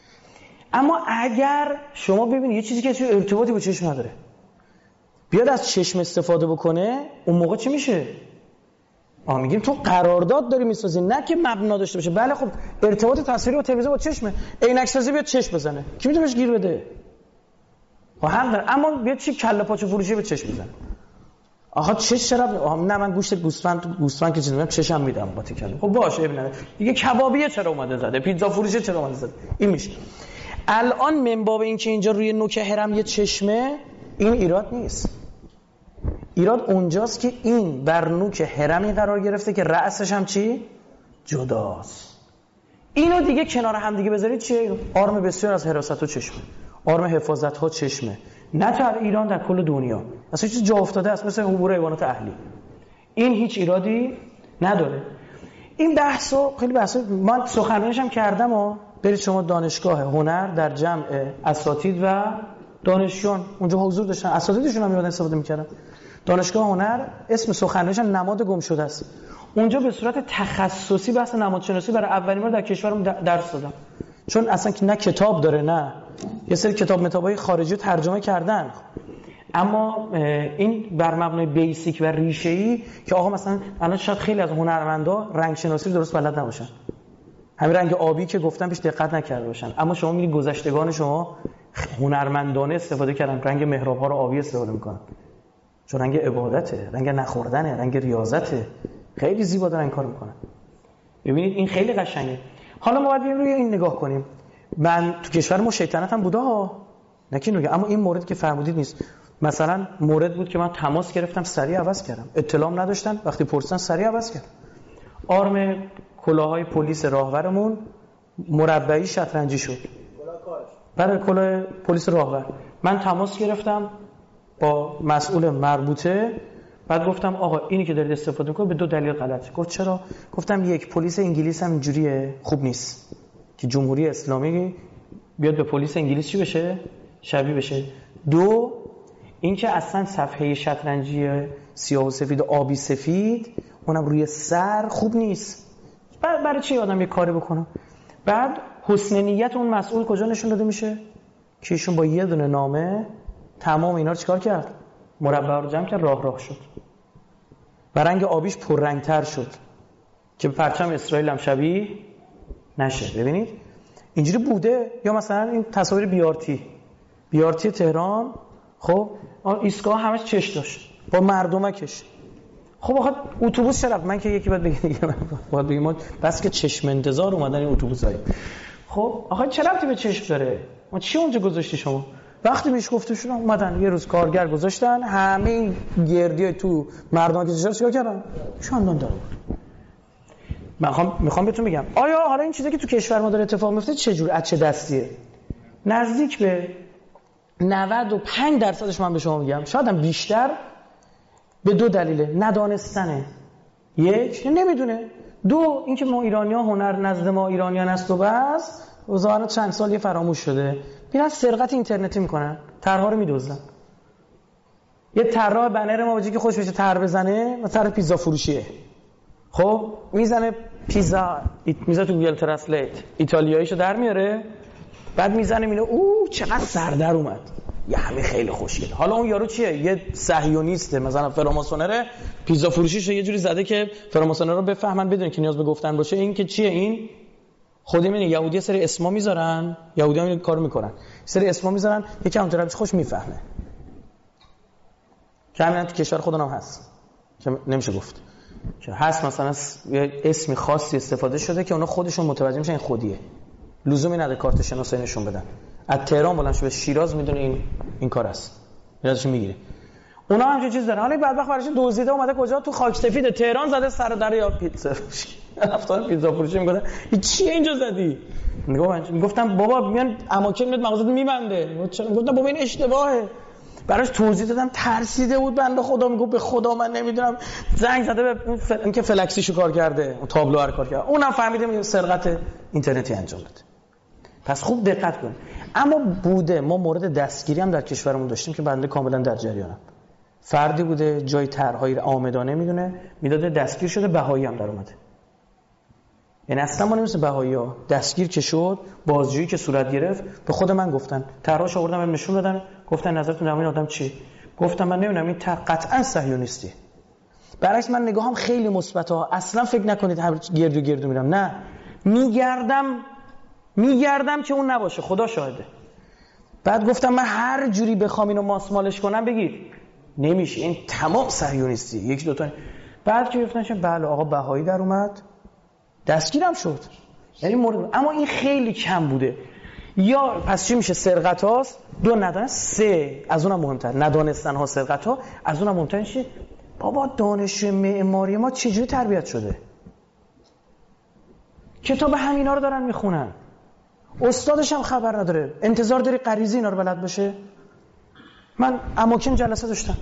Speaker 2: اما اگر شما ببینید یه چیزی که توی ارتباطی با چشم نداره بیاد از چشم استفاده بکنه، اون موقع چی میشه؟ آ میگیم تو قرارداد داری میسازی، نه که مبنا داشته باشه. بله خب ارتباط تصویری با تلویزیون با چشمه، عینک سازی بیاد چشم بزنه، کی میتونه بهش گیر بده؟ خب حق داره. اما بیاد چی کله پاچه فروشی به چشم بزنه. آها چش چرا؟ نه من گوشت گوسفند گوسفند که چیزی میگم چشم میدم با تکل. خب باشه اب نداره دیگه. کبابیه چرا اومده زده؟ پیتزا فروشه چرا اومده زده؟ این میشه. الان من باب این که اینجا روی نوک هرم یه چشمه، این ایراد نیست. ایراد اونجاست که این بر نوک هرمی قرار گرفته که رأسش هم چی؟ جداست. اینو دیگه کنار هم دیگه بذارید چیه؟ آرم بسیار از حراست و چشمه، آرم حفاظت ها چشمه. نه در ایران، در کل دنیا اصلا چیز جا افتاده است، مثل عبور حیوانات اهلی. این هیچ ایرادی نداره. این بحثو خیلی بحثو من سخنرانیش هم کردم و برید شما دانشگاه هنر در جمع اساتید و دانشجویان اونجا حضور داشتن، اساتیدشون هم میادن استفاده میکردن. دانشگاه هنر اسم سخنرانیش نماد گم شده است. اونجا به صورت تخصصی بحث نمادشناسی برای اولین بار در کشورم درس دادم، چون اصلا که نه کتاب داره نه یه سری کتاب متابای خارجی ترجمه کردن. اما این بر مبنای بیسیک و ریشه‌ای که آقا مثلا الان شاید خیلی از هنرمندا رنگ شناسی درست بلد نباشن، همین رنگ آبی که گفتم بهش دقت نکرده باشن، اما شما می‌بینید گذشتگان شما هنرمندانه استفاده کردن، رنگ محراب‌ها رو آبی استفاده می‌کنن چون رنگ عبادته، رنگ نخوردنه، رنگ ریاضته. خیلی زیبا دارن این کارو می‌کنن. ببینید این خیلی قشنگه. حالا ما باید بریم روی این نگاه کنیم. من تو کشور ما شیطنت هم بوده ها، نکین نگه، اما این مورد که فرمودید نیست. مثلا مورد بود که من تماس گرفتم سریع عوض کردم، اطلاعم نداشتن، وقتی پرسیدن سریع عوض کردم. آرم کلاهای پلیس راهورمون مربعی شطرنجی شد. برای کلاه پلیس راهور من تماس گرفتم با مسئول مربوطه، بعد گفتم آقا اینی که دارید استفاده می‌کنید به دو دلیل غلطه. گفت چرا؟ گفتم یک، پلیس انگلیس هم اینجوریه، خوب نیست که جمهوری اسلامی بیاد به پلیس انگلیس چی بشه؟ شبیه بشه. دو، اینکه اصلا صفحه شطرنجی سیاه و سفید و آبی سفید اونم روی سر خوب نیست. برای چی آدم یه کاری بکنه؟ بعد حسن نیت اون مسئول کجا نشون داده میشه؟ که ایشون با یه دونه نامه تمام اینا رو چیکار کرد؟ مربع رو جمع کرد، راه راه شد و رنگ آبیش پررنگتر شد که به پرچم اسرائیل هم شبیه نشه. ببینید اینجوری بوده. یا مثلا این تصاویر بیارتی بیارتی تهران، خب ایستگاه همش چش داشت با مردمکش. خب آخه اتوبوس چرا؟ من که یکی بعد بگه دیگه باید بگیم بس که چشم انتظار اومدن این اتوبوسای. خب آخه چه ربطی به چشم داره؟ ما چی اونجا گذاشتی شما؟ وقتی بهش گفته شدن اومدن یه روز کارگر گذاشتن، همه این گردیای تو مردم که چشم چیکار کردن؟ شاندان داره. من میخوام میخوام بهتون بگم آیا حالا این چیزی که تو کشور ما داره اتفاق میفته چه جور از چه دستیه؟ نزدیک به نود و پنج درصدش من به شما میگم، شاید هم بیشتر، به دو دلیله. ندانستنه، یک نمیدونه، دو اینکه ما ایرانی‌ها هنر نزد ما ایرانیان است و بس ظاهرا چند سال یه فراموش شده، میرن سرقت اینترنتی میکنن، طرح‌ها رو میدزدن. یه طراح بنر ما وجی که خوش بشه طرح بزنه، مثلا پیتزا فروشیه، خب میزنه پیزا میذاره تو گوگل ترنسلیت ایتالیاییشو در میاره، بعد میزنه میگه اوه چقدر سردر اومد، یه همه خیلی خوشگله. حالا اون یارو چیه؟ یه صهیونیسته، مثلا فراماسونره، پیزا فروشیشو یه جوری زده که فراماسونرا رو بفهمن بدون که نیاز به گفتن باشه. این که چیه؟ این خودی میگه یهودی سری اسما میذارن، یهودی هم این کارو میکنن، سری اسما میذارن یکی هم طرفش خوش میفهمه. که همین تو کشور خودمون هم هست که نمیشه گفت که هست، مثلا یه اسمی خاصی استفاده شده که اونا خودشون متوجه میشن این خودیه، لزومی نداره کارت شناسایی نشون بدن. از تهران بلند به شیراز میدونه این این کار است. یادش میگیره. اونا هم چیز دارن. حالا بدبخت براش دزدیده اومده کجا تو خاک سفید تهران زده سر در یا پیتزا فروشی. رفتن پیتزا فروشی میگه چیه اینجا زدی؟ میگم گفتم بابا میان اماکن میاد مغازه میبنده. گفتم بابا این اشتباهه. براش توضیح دادم ترسیده بود بنده خدا میگه به خدا من نمیدونم زنگ زده به فل... اینکه فلکسیشو کار کرده اون تابلو هر کار کرده اونم فهمیده میگه سرقت اینترنتی انجام داده. پس خوب دقت کن. اما بوده ما مورد دستگیری هم در کشورمون داشتیم که بنده کاملا در جریانم. فردی بوده جای طرحهای آمدانه میدونه میداده دستگیر شده بهایی هم در اومده. یعنی اصلا ما نمیشه بهایی‌ها دستگیر که شد بازجویی که صورت گرفت به خود من گفتن طرحش آوردم بهم نشون دادن گفتن نظرتون در مورد آدم چی؟ گفتم من نمیدونم این قطعا صهیونیستی. برعکس من نگاهم خیلی مثبت ها. اصلا فکر نکنید هر گردو گردو میرم. نه میگردم میگردم که اون نباشه خدا شاهده. بعد گفتم من هر جوری بخوام اینو ماسمالش کنم بگید نمیشه این تمام صهیونیستی یکی دو تا. بعد که گفتن بله آقا بهایی در اومد دستگیرم شد. یعنی مورد اما این خیلی کم بوده. یا پس چی میشه سرقت هاست دو ندانست سه از اونم مهمتر ندانستن ها سرقت ها از اونم مهمتر چیه بابا دانش معماری ما چجوری تربیت شده کتاب همینا رو دارن میخونن استادش هم خبر نداره انتظار داری غریزی اینا رو بلد باشه. من اماکن جلسه داشتم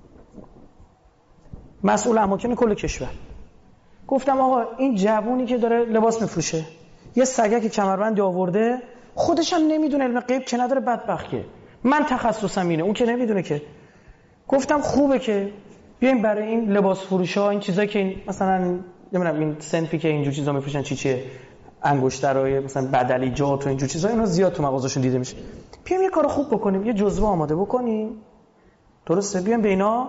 Speaker 2: مسئول اماکن کل کشور گفتم آقا این جوونی که داره لباس میفروشه یه سگک کمربندی آورده خودش هم نمیدونه علم غیب که نداره بدبخت که من تخصصم اینه اون که نمیدونه که. گفتم خوبه که بیایم برای این لباس فروشا این چیزایی که این مثلا نمیدونم این صنفی که اینجور چیزا میفروشن چی چیه انگشترای مثلا بدلیجات و اینجور چیزا اینا زیاد تو مغازه‌شون دیده میشه. بیایم یه کارو خوب بکنیم یه جزوه آماده بکنیم درسته بیایم به اینا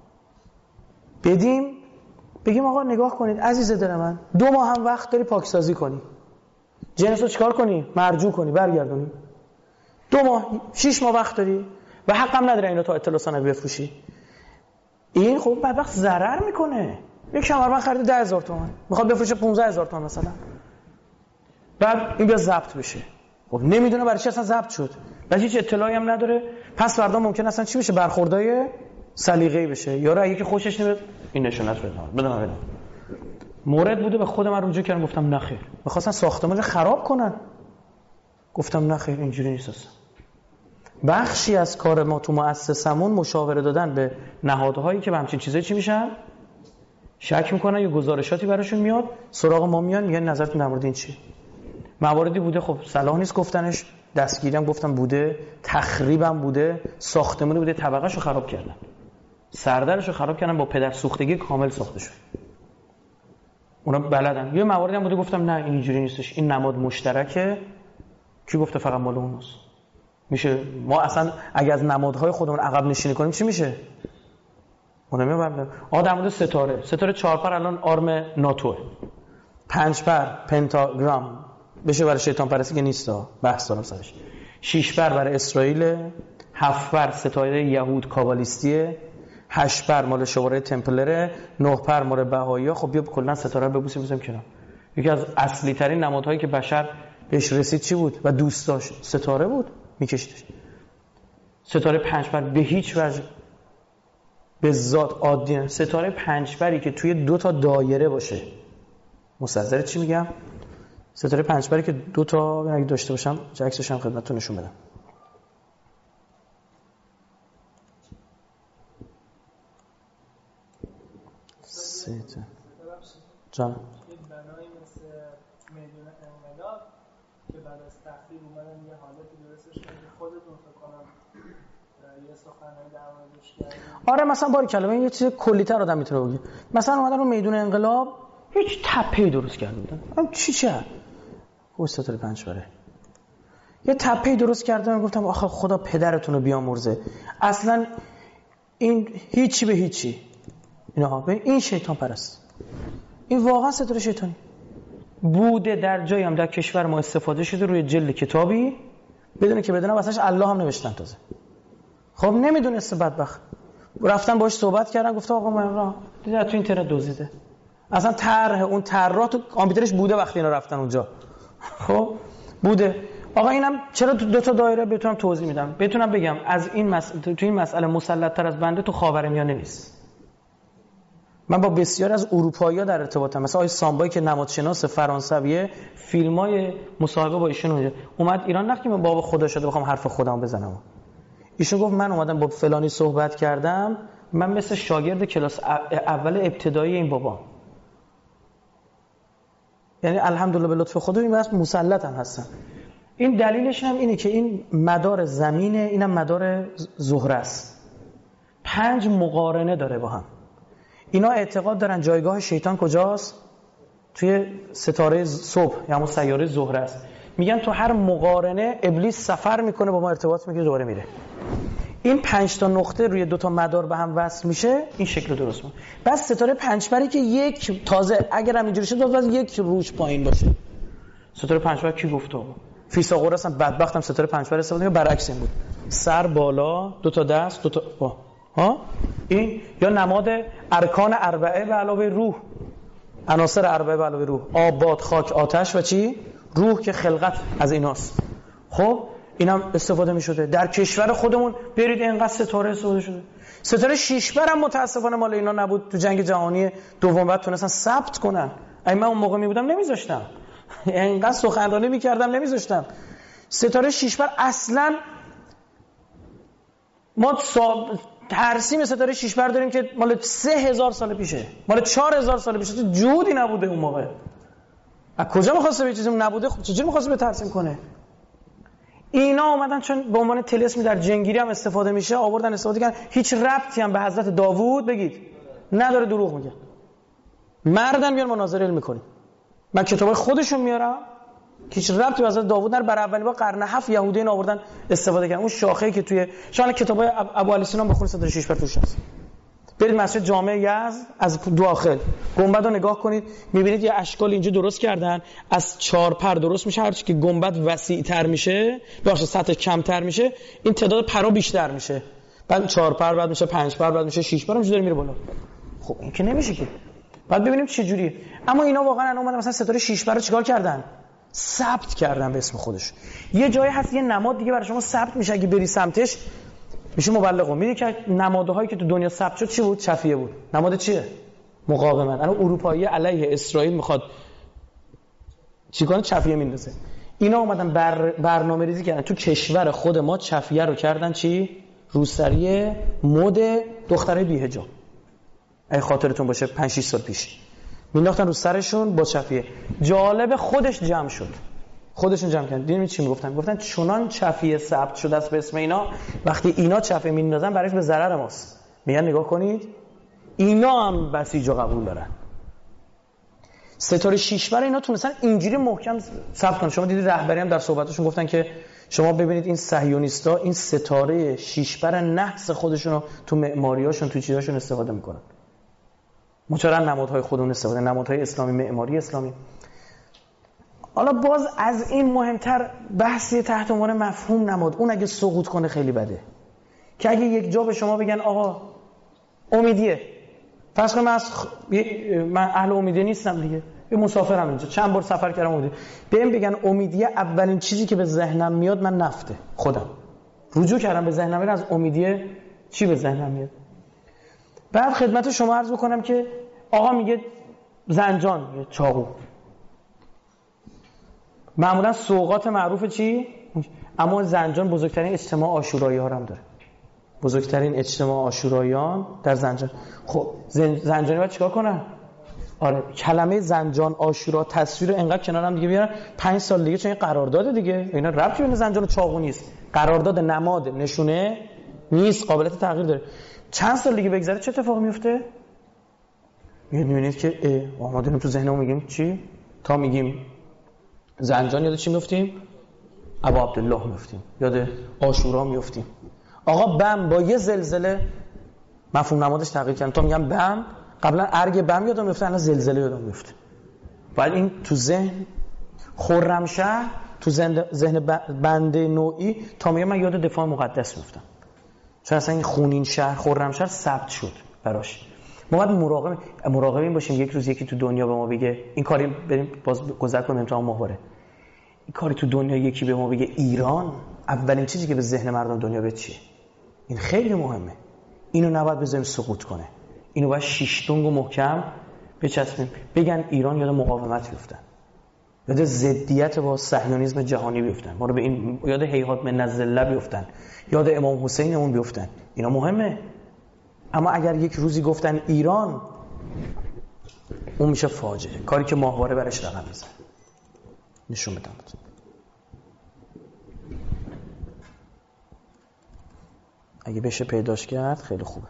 Speaker 2: بدیم بگیم آقا نگاه کنید عزیز دل من دو ماه هم وقت داری پاکسازی کنی جنس رو چیکار کنی مرجوع کنی برگردونی دو ماه شش ماه وقت داری و حقم نداره اینو تا اطلاع ثانوی بفروشی. این خب بعد وقت ضرر میکنه. یک کمربند خرید ده هزار تومان میخواد بفروشه پانزده هزار تومان مثلا بعد این بیا ضبط بشه خب نمیدونه برای چی اصلا ضبط شد بعد هیچ اطلاعی هم نداره پس فردا ممکن اصلا چی بشه برخوردای سلیقه‌ای بشه یارو اگه که خوشش نمیاد این نشونت بده بدون بدون مورد بوده به خود من رجوع کردم گفتم نه خیر می‌خواستن ساختمان رو خراب کنن گفتم نه خیر اینجوری نیست اصلا. بخشی از کار ما تو مؤسسمون مشاوره دادن به نهادهایی که به همچین چیزایی چی میشن شک میکنن یا گزارشاتی براشون میاد سراغ ما میان میگن نظرتون در مورد این چی. مواردی بوده خب صلاح نیست گفتنش دستگیری هم گفتم بوده تخریبم بوده ساختمانی بوده طبقه‌شو خراب کردن سردرشو خراب کردن با پدر سوختگی کامل ساخته شد. اونا بلدن. یه مواردی هم بوده گفتم نه اینجوری نیستش این نماد مشترکه کی گفته فقط مال اوناست میشه ما اصلا اگه از نمادهای خودمون عقب نشینی کنیم چی میشه اونا میبرن آ در مورد ستاره ستاره چهار پر الان آرم ناتوه پنج پر پنتاگرام بشه برای شیطان پرستی که نیستا بحث دارم سرش شش پر برای اسرائیل هفت پر ستاره یهود کابالیستیه هشت پر مال شماره تمپلره نه پر مال بهایی‌ها. خب بیا کلا ستاره رو ببوسیم بزنیم کنار. یکی از اصلی ترین نمادهایی که بشر بهش رسید چی بود و دوست داشت ستاره بود میکشیدش. ستاره پنج پر به هیچ وجه به ذات عادی ستاره پنج پری که توی دو تا دایره باشه مستحضر چی میگم ستاره پنج پری که دو تا اگه داشته باشم عکسش هم خدمتتون نشون بدم سیت جان
Speaker 4: یک بنایی مثل میدون انقلاب که بعد از تخریب اومدن یه حالتی درستش کنید خودتون فکر کنم یه سخنرانی در موردش کردید.
Speaker 2: آره مثلا باری کلمه یه چیز کلی‌تر آدم میتونه بگه مثلا اومدن رو میدون انقلاب هیچ تپه‌ای درست کرده بودن هم چی چه استاد پنج بره یه تپه‌ای درست کردم گفتم آخه خدا پدرتون رو بیامرزه اصلا این هیچی به هیچی اینا به این شیطان پرست این واقعا ستاره شیطانی بوده در جایی هم در کشور ما استفاده شده روی جلد کتابی بدونه که بدونه واسش الله هم نوشتن تازه خب نمیدونسته بدبخت رفتن باهاش صحبت کردن گفت آقا من را دیدم تو اینترنت دزدیده اصلا طرح اون طراح تو کامپیوترش بوده وقتی اینا رفتن اونجا خب بوده. آقا اینم چرا دو تا دایره بتونم توضیح میدم، بتونم بگم از این مسئله تو این مسئله مسلط تر از بنده تو خاورمیانه نیست. من با بسیار از اروپایی‌ها در ارتباطم، مثلا آقای سامبایی که نمادشناس فرانسویه، فیلمای مصاحبه با ایشون اونجا اومد ایران، نه که من باب خدا شده بخوام حرف خودمو بزنم. ایشون گفت من اومدم با فلانی صحبت کردم، من مثل شاگرد کلاس اول ابتدایی این بابا. یعنی الحمدلله به لطف خدا این واسه مسلط هم هستن. این دلیلش هم اینه که این مدار زمینه، اینم مدار زهره است. پنج مقارنه داره با هم. اینا اعتقاد دارن جایگاه شیطان کجاست؟ توی ستاره صبح یا همون سیاره زهره است. میگن تو هر مقارنه ابلیس سفر میکنه با ما ارتباط میگیره دوباره میره. این پنج تا نقطه روی دو تا مدار به هم وصل میشه، این شکل درست میشه. بس ستاره پنجبری که یک تازه اگر هم اینجوری شد باز یک روش پایین باشه. ستاره پنجبر کی گفته؟ فیثاغورس هم بدبختم ستاره پنجبر استفاده می‌کنه، برعکس این بود. سر بالا، دو تا دست، دو تا ها. ها؟ این یا نماد ارکان اربعه به علاوه روح. عناصر اربعه به علاوه روح. آب، باد، خاک، آتش و چی؟ روح که خلقت از ایناست. خب اینم استفاده می شده. در کشور خودمون برید اینقدر ستاره استفاده شده. ستاره شیش بر هم متاسفانه مال اینا نبود، تو جنگ جهانی دوم بعد تونستن ثبت کنن. اگه من اون موقع می بودم نمیذاشتم. اینقدر سخنرانی میکردم نمیذاشتم. ستاره شیش بر اصلا ما ترسیم ستاره شیش بر داریم که مال سه هزار سال پیشه، مال چهار هزار سال پیشه. تو جهودی نبوده اون موقع. از کجا می‌خواسته به چیزی نبوده؟ خب چجوری می‌خواسته به ترسیم کنه؟ اینا اومدن چون به عنوان طلسمی در جنگیری هم استفاده میشه، آوردن استفاده کردن. هیچ ربطی هم به حضرت داوود بگید نداره، دروغ میگه. مردن بیان مناظره علمی کنیم. من کتابای خودشون میارم که هیچ ربطی به حضرت داوود نداره. برای اولین بار قرن هفت یهودیان آوردن استفاده کردن. اون شاخه‌ای که توی شان کتابای ابو علی سینا بخونید ستاره شیش بر توش هست. برید مسجد جامع یزد از داخل گنبد رو نگاه کنید، میبینید یه اشکال اینجا درست کردن، از چهار پر درست میشه. هرچی که گنبد وسیع‌تر میشه، باشه سطح کمتر میشه، این تعداد پرا بیشتر میشه. بعد چهار پر بعد میشه پنج پر بعد میشه شش پر، همینجوری میره بالا. خب این که نمیشه که. بعد ببینیم چه جوریه. اما اینا واقعا اومدن مثلا ستاره شش پر رو چیکار کردن؟ ثبت کردن به اسم خودش. یه جایی هست یه نماد دیگه برای شما ثبت میشه، اگه بری سمتش میشه مبلغ. میدونی که نمادهایی که تو دنیا ثبت شد چی بود؟ چفیه بود. نماد چیه؟ مقاومت. الان اروپایی علیه اسرائیل میخواد چیکار؟ چفیه میندازه. اینا اومدن بر... برنامه‌ریزی کردن تو کشور خود ما چفیه رو کردن چی؟ روسری مد دخترای بی‌حجاب. اگه خاطرتون باشه پنج شش سال پیش مینداختن رو سرشون با چفیه. جالب خودش جمع شد. خودشون جمع کردن. دیدین چی میگفتن؟ گفتن چنان چفیه ثبت شده است به اسم اینا، وقتی اینا چفیه میندازن برایش به ضرر ماست. میگن نگاه کنید اینا هم بسیجو قبول دارن. ستاره شش بر اینا تونستن اینجوری محکم ثبت کنن. شما دیدید رهبری هم در صحبتشون گفتن که شما ببینید این صهیونیستا این ستاره شش بر نحس خودشون رو تو معماریاشون تو چیزاشون استفاده میکنن. مچرا نمادهای خودمون استفاده، نمادهای اسلامی، معماری اسلامی. حالا باز از این مهمتر بحثی تحت عنوان مفهوم نماد، اون اگه سقوط کنه خیلی بده. که اگه یک جا به شما بگن آقا امیدیه، فرض کن من از خ... من اهل امیدیه نیستم دیگه، یه مسافرم اینجا، چند بار سفر کردم امیدیه، بهم بگن امیدیه، اولین چیزی که به ذهنم میاد من نفته. خودم رجوع کردم به ذهنم میاد از امیدیه چی به ذهنم میاد. بعد خدمت شما عرض بکنم که آقا میگه زنجان، یه چاقو، معمولا سوغات معروف چی؟ اما زنجان بزرگترین اجتماع عاشورایی ها هم داره. بزرگترین اجتماع عاشوراییان در زنجان. خب زنجانی باید چیکار کنن؟ آره کلمه زنجان عاشورا تصویر انقدر کنار هم دیگه بیارن پنج سال دیگه، چون این قرارداد دیگه، اینا ربطی بین زنجان و چاقو نیست. قرارداد نماد نشونه نیست، قابلیت تغییر داره. چند سال دیگه بگذره چه اتفاقی میفته؟ میبینید که ما داریم تو ذهنمون میگیم چی؟ تا میگیم زنجان یاد چی میفتیم؟ ابو عبدالله میفتیم، یاد عاشورا میفتیم. آقا بم با یه زلزله مفهوم نمادش تغییر کرد. تا میگم بم، قبلا ارگ بم یادم میفته، الان زلزله یادم میفته. بعد این تو ذهن خرمشهر تو ذهن بنده نوعی تا میگم من یاد دفاع مقدس میفتم، چون اصلا این خونین شهر خرمشهر ثبت شد براش. ما باید مراقب مراقب این باشیم یک روز یکی تو دنیا به ما بگه این کاری بریم باز گذر کنیم امتحان ماهواره. کاری تو دنیا یکی به ما بگه ایران، اولین چیزی که به ذهن مردم دنیا به چیه؟ این خیلی مهمه. اینو نباید بذاریم سقوط کنه. اینو باید شیشتونگ و محکم بچسبیم. بگن ایران یاد مقاومت بیفتن، یاد ضدیت با صهیونیسم جهانی بیفتن، ما رو به این یاد هیهات من الذله بیفتن، یاد امام حسینمون بیفتن. اینا مهمه. اما اگر یک روزی گفتن ایران، اون میشه فاجعه. کاری که ماهواره برش رقم میزنه. نشون بدم بود. اگه بشه پیداش کرد خیلی خوبه.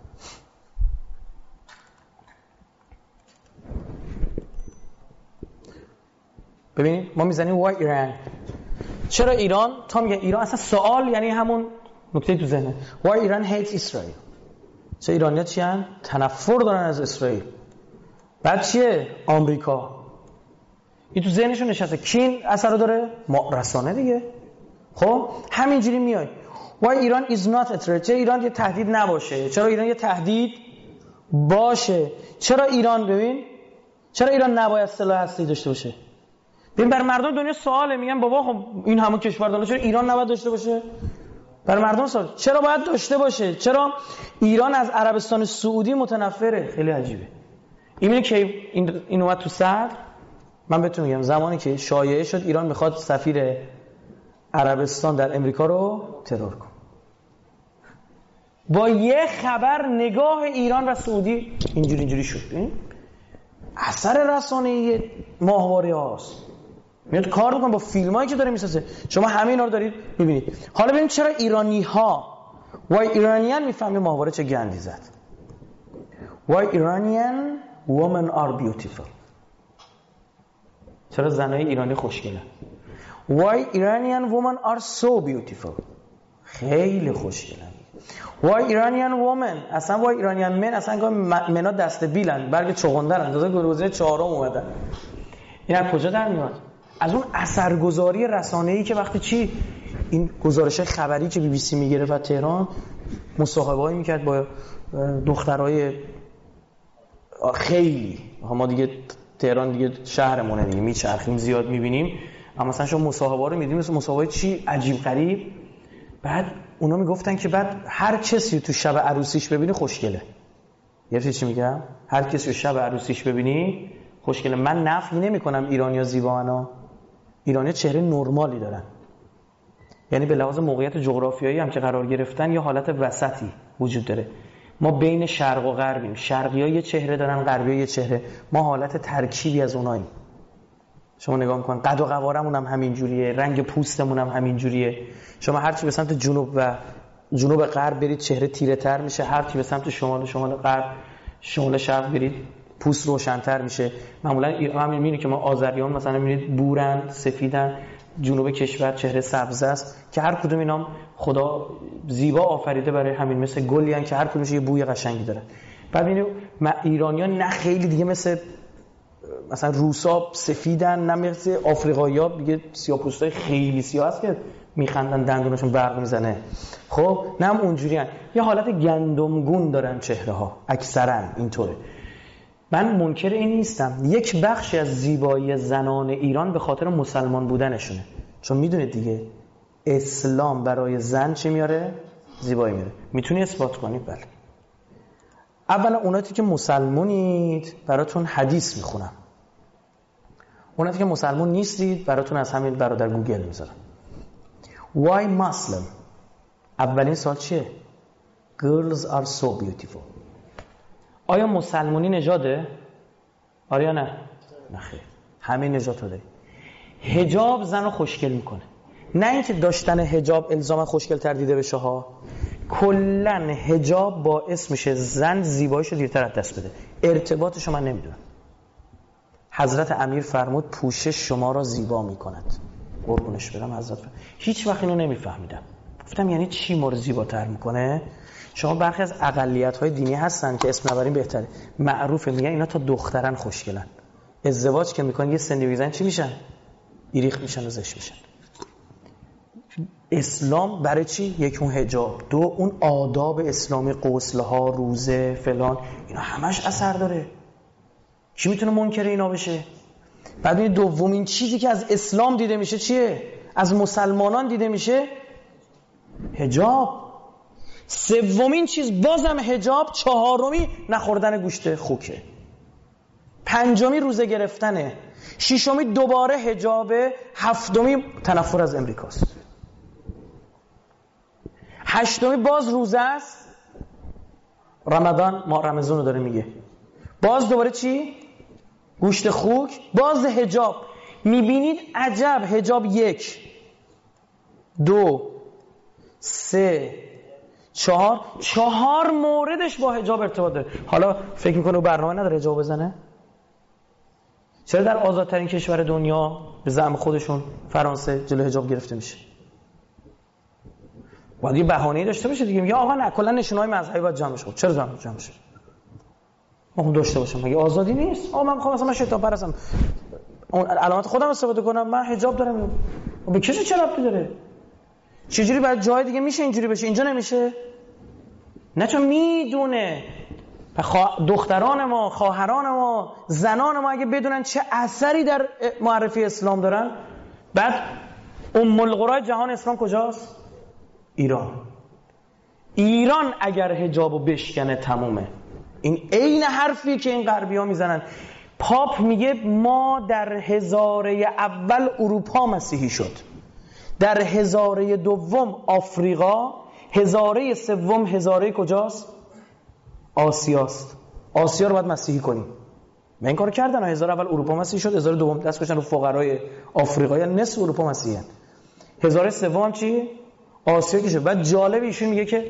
Speaker 2: ببینید ما میزنیم why ایران. چرا ایران؟ تا میگه ایران اصلا سوال یعنی همون نکته تو ذهنه. why ایران hates اسرائیل. چه ایرانی‌ها چی هن؟ تنفر دارن از اسرائیل. بعد چیه؟ آمریکا. این تو ذهنشون نشسته. کی این اثر رو داره؟ ما رسانه دیگه. خب همینجوری میای why ایران is not a threat. چرا ایران یه تهدید نباشه؟ چرا ایران یه تهدید باشه؟ چرا ایران ببین چرا ایران نباید سلاح هسته‌ای داشته باشه؟ ببین بر مردم دنیا سواله، میگن بابا خب این همون کشور داره، چرا ایران نباید داشته باشه؟ بر مردم سوال چرا باید داشته باشه؟ چرا ایران از عربستان سعودی متنفره؟ خیلی عجیبه. این که این این اومد تو صدر، من بهتون میگم زمانی که شایعه شد ایران میخواد سفیر عربستان در امریکا رو ترور کنه، با یه خبر نگاه ایران و سعودی اینجوری اینجوری شد. این اثر رسانه‌ای ماهواره هاست. میاد کار میکنه با فیلمایی که داره میسازه. شما همه اینا رو دارید میبینید. حالا ببین چرا ایرانی ها وای ایرانیان میفهمه ماهواره چه گندی زد. Why Iranian women are beautiful. چرا زنای ایرانی خوشگلن؟ Why Iranian women are so beautiful. خیلی خوشگلن. Why Iranian women اصلا why Iranian men اصلا انگار منا دست بیلن، برگ چغندرن، اندازه گلوزه چهارم اومدن. این از کجا در میاد؟ از اون اثرگذاری رسانه‌ای که وقتی چی این گزارش خبری که بی بی سی میگیره و تهران مصاحبه‌ای میکرد با دخترای خیلی، ما دیگه تهران دیگه شهرمونه دیگه میچرخیم زیاد میبینیم، اما مثلا شما مصاحبه رو میدیم مثل مصاحبه چی عجیب غریب، بعد اونا میگفتن که بعد هر کسی تو شب عروسیش ببینی خوشگله. یه چی میگم؟ هر کسی تو شب عروسیش ببینی خوشگله. من نفی نمی‌کنم ایرانی‌ها زیبانا، ایرانی‌ها چهره نرمالی دارن، یعنی به لحاظ موقعیت جغرافیایی هم که قرار گرفتن یه حالت وسطی وجود داره. ما بین شرق و غربیم، شرقی‌ها یه چهره دارن، غربی‌ها یه چهره، ما حالت ترکیبی از اوناییم. شما نگاه می‌کن قد و قوارمون هم همین جوریه، رنگ پوستمون هم همین جوریه. شما هر چی به سمت جنوب و جنوب غرب برید چهره تیره‌تر میشه، هر چی به سمت شمال شمال غرب شمال شرق برید پوست روشن‌تر میشه. معمولا همین می‌بینید که ما آذریان مثلا می‌بینید بورن، سفیدن، جنوب کشور چهره سبز است که هر کدوم اینا خدا زیبا آفریده برای همین، مثل گلی ان که هر کدومش یه بوی قشنگی داره. بعد ببینید ما ایرانیان نه خیلی دیگه مثل مثلا روسا سفیدن، نه مثل آفریقایی‌ها دیگه سیاه‌پوستای خیلی سیاه است که میخندن دندونشون برق میزنه. خب نه هم اونجوری ان. یه حالت گندمگون دارن چهره‌ها اکثرا اینطوره. من منکر این نیستم، یک بخشی از زیبایی زنان ایران به خاطر مسلمان بودنشونه، چون میدونید دیگه اسلام برای زن چی میاره؟ زیبایی میاره. میتونی اثبات کنید؟ بله. اولا اوناتی که مسلمونید براتون حدیث میخونم، اوناتی که مسلمون نیستید براتون از همین برادر گوگل میذارم. Why Muslim؟ اولین سوال چیه؟ Girls are so beautiful. آیا مسلمونی نژاده؟ آره یا نه؟ نه خیر. همه نژاد رو داری. حجاب زن رو خوشگل میکنه. نه اینکه داشتن حجاب الزاما خوشگل تر دیده بشه ها. کلن حجاب باعث میشه زن زیباییشو دیرتر از دست بده. ارتباطشو من نمیدونم. حضرت امیر فرمود پوشش شما را زیبا میکند. قربونش برم حضرت فرمود. هیچ وقت اینو نمیفهمیدم. گفتم یعنی چی ما رو زیباتر میکنه؟ شما برخی از اقلیت‌های دینی هستن که اسم نبرین بهتره، معروفه میگن اینا تا دخترن خوشگلن، ازدواج که میکنن یه سنی بگذارن چی میشن؟ ایریخ میشن و زشت میشن. اسلام برای چی؟ یک اون حجاب، دو اون آداب اسلامی، غسل‌ها، روزه، فلان، اینا همش اثر داره. کی میتونه منکر اینا بشه؟ بعد این دومین چیزی که از اسلام دیده میشه چیه؟ از مسلمانان دیده میشه حجاب. سومین چیز بازم حجاب. چهارمی نخوردن گوشت خوکه. پنجمی روزه گرفتنه. ششمی دوباره حجابه. هفتمی تنفر از امریکاست. هشتمی باز روزه است. رمضان ما رمضان رو داره میگه. باز دوباره چی؟ گوشت خوک. باز حجاب. میبینید عجب. حجاب یک، دو، سه، چهار. چهار موردش با حجاب ارتباط داره. حالا فکر میکنه برنامه نداره حجاب بزنه؟ چرا در آزادترین کشور دنیا به زعم خودشون فرانسه جلو حجاب گرفته میشه؟ باید یه بهانه‌ای داشته باشه دیگه. یا آقا نه کلا نشونهای مذهبی باید جمع بشه. چرا جمع جمع بشه؟ ما خود داشته باشم. مگه آزادی نیست؟ آقا من میخوام مثلا من شیطان پرستم، اون علامت خودم استفاده کنم، من حجاب دارم. به کسی چه ربطی داره؟ چجوری بعد جای دیگه میشه اینجوری بشه اینجا نمیشه؟ نه چون میدونه دختران ما، خواهران ما، زنان ما اگه بدونن چه اثری در معرفی اسلام دارن. بعد ام القرى جهان اسلام کجاست؟ ایران. ایران اگر حجابو بشکنه تمومه. این عین حرفی که این غربی‌ها میزنن. پاپ میگه ما در هزاره اول اروپا مسیحی شد، در هزاره دوم آفریقا، هزاره سوم هزاره کجاست؟ آسیاست. آسیا رو باید مسیحی کنیم. من این کارو کردن. هزاره اول اروپا مسیحی شد، هزاره دوم دست گذاشتن رو فقرای آفریقا، یعنی نصف اروپا مسیحیان. هزاره سوم هم چی؟ آسیا که شد. بعد جالب ایشون میگه که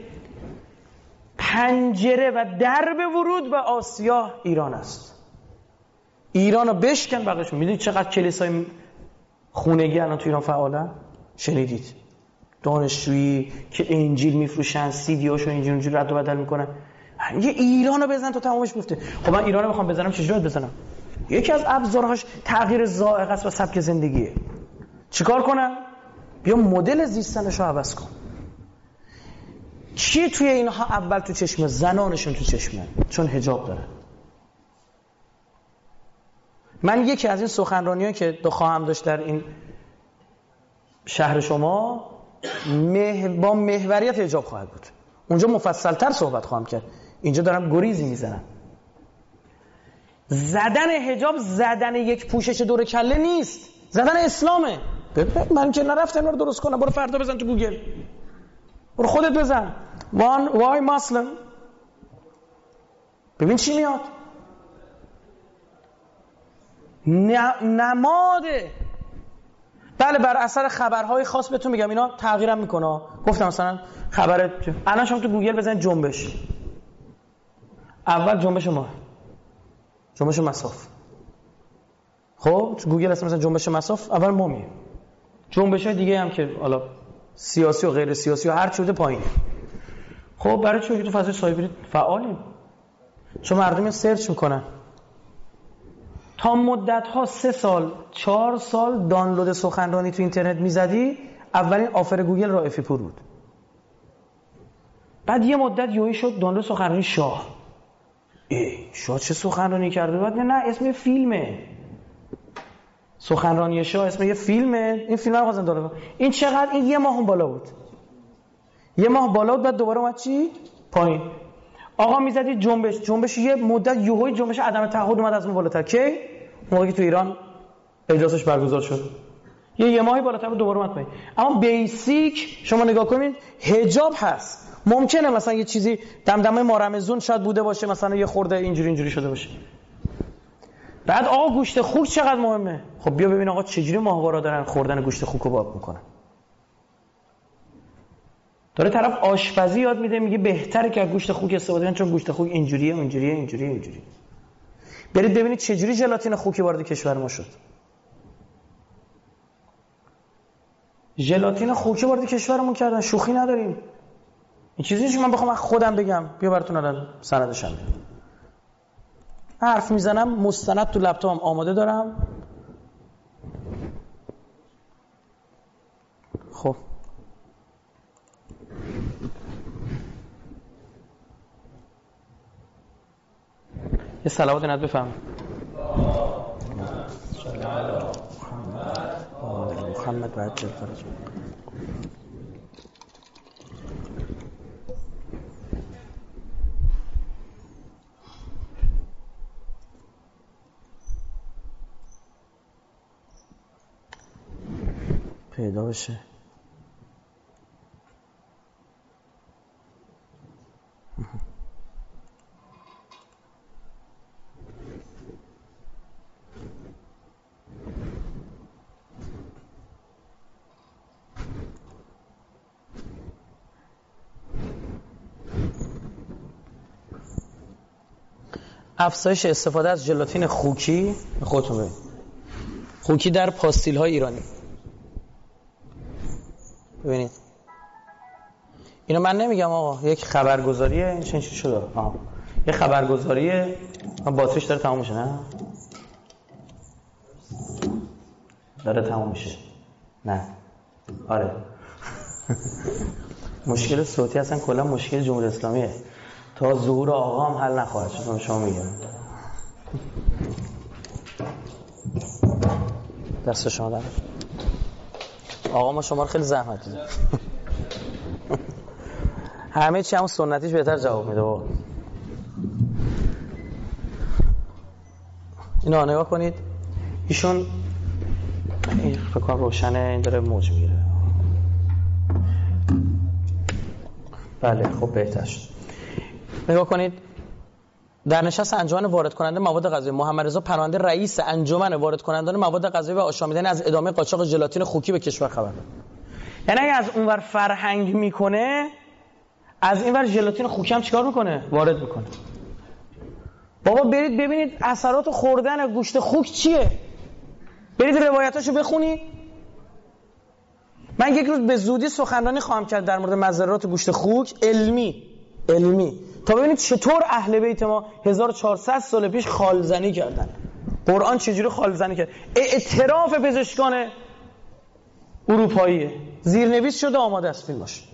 Speaker 2: پنجره و درب ورود به آسیا ایران است. ایرانو بشکن بقیش. میدونید چقدر کلیسای خونگی الان تو ایران فعالن؟ شنیدید؟ دانشجویی که انجیل میفروشن، سیدیاشو انجیل اونجوری رد و بدل میکنن. یه ایرانو بزن تو تمامش گفته. خب من ایرانو میخوام بزنم چجوری بزنم؟ یکی از ابزارهاش تغییر ذائقه است و سبک زندگیه. چیکار کنم؟ بیا مدل زیستنشو عوض کن. کی توی اینها اول تو چشمه؟ زنانشون تو چشمه، چون حجاب داره. من یکی از این سخنرانی‌ها که دو خواهم داشت در این شهر شما مه... با محوریت حجاب خواهد بود. اونجا مفصل‌تر صحبت خواهم کرد. اینجا دارم گریزی میزنم. زدن حجاب زدن یک پوشش دور کله نیست، زدن اسلامه. من که نرفتم اینا رو درست کنم. برو فردا بزن تو گوگل، برو خودت بزن وان وای مسلم، ببین چی میاد. نماده. بله بر اثر خبرهای خاص بهتون میگم اینا تغییرم میکنه. گفتم مثلا خبر الان شما تو گوگل بزنید جنبش، اول جنبش ما، جنبش مساف. خب تو گوگل اصلا مثلا جنبش مساف اول ما میه. جنبش‌های دیگه هم که حالا سیاسی و غیر سیاسی و هر چی بوده پایینه. خب برای چی تو فضای سایبری فعالیم؟ چون مردم سرچ میکنن. تا مدت‌ها سه سال چهار سال دانلود سخنرانی تو اینترنت میزدی، اولین آفر گوگل رائفی پور بود. بعد یه مدت یوهی شد دانلود سخنرانی شاه. ای شاه چه سخنرانی کرده؟ بعد نه اسم یه فیلمه، سخنرانی شاه اسم یه فیلمه. این فیلم رو خواستن داره. این چقدر؟ این یه ماه موقع بالا بود، یه ماه بالا بود. بعد دوباره اومد چی؟ پایین. آقا میزدی جنبش، جنبش یه مدت یوهی جنبش عدم تعهد اومد از اون بالاتر. کی؟ موقعی که تو ایران اجلاسش برگزار شد، یه یه ماهی بالاتر بود دوباره اومد پایین. اما بیسیک شما نگاه کنید حجاب هست. ممکنه مثلا یه چیزی دمدمه ما رمضان شاید بوده باشه، مثلا یه خورده اینجوری اینجوری شده باشه. بعد آقا گوشت خوک چقدر مهمه. خب بیا ببین آقا چجوری ماهوارا دارن خوردن گوشت خوک رو باب میکنن. داره طرف آشپزی یاد میده، میگه بهتره که گوشت خوک استفاده کنن چون گوشت خوک اینجوریه اونجوریه اینجوریه اینجوری. برید ببینید چجوری ژلاتین خوکی وارد کشور ما شد. ژلاتین خوکی وارد کشورمون کردن، شوخی نداریم. این چیزی نیست که من بخوام خودم بگم. بیا براتون الان سندش هم میدم. حرف میزنم مستند تو لپتاپم آماده دارم. خب یه صلوات نت بفهم. محمد و عجل فرج. پیدا بشه. افزایش استفاده از ژلاتین خوکی. خودتون ببینید خوکی در پاستیل های ایرانی. ببینید اینو من نمیگم آقا، یک خبرگزاریه. این چه چیزی شده؟ آها یک خبرگزاریه. باتریش داره تموم میشه نه؟ داره تموم میشه نه؟ آره. مشکل صوتی اصلا کلا مشکل جمهوری اسلامیه. تا ظهور آقا هم حل نخواهد شد. شما میگم دست شما در آقا ما شما رو خیلی زحمت دیدیم. همه چی همون سنتیش بهتر جواب میده بابا. اینو نگاه کنید. ایشون این فکر کنم روشنه. این داره موج میگیره. بله خب بهتر شد. نگاه کنید در نشست انجمن وارد کننده مواد غذایی محمد رضا پرونده رئیس انجمن وارد کنندگان مواد غذایی و آشامیدن از ادامه قاچاق ژلاتین خوکی به کشور خبر داد. یعنی اگه از اونور فرهنگ میکنه از اینور ژلاتین خوکی هم چیکار میکنه؟ وارد میکنه. بابا برید ببینید اثرات خوردن گوشت خوک چیه؟ برید روایتاشو بخونید. من یک روز به زودی سخنرانی خواهم کرد در مورد مضرات گوشت خوک علمی علمی تا ببینید چطور اهل بیت ما هزار و چهارصد سال پیش خالزنی کردن. قرآن چجوری خالزنی کرد؟ اعتراف پزشکان اروپاییه. زیرنویس شده آماده است فیلم باشه.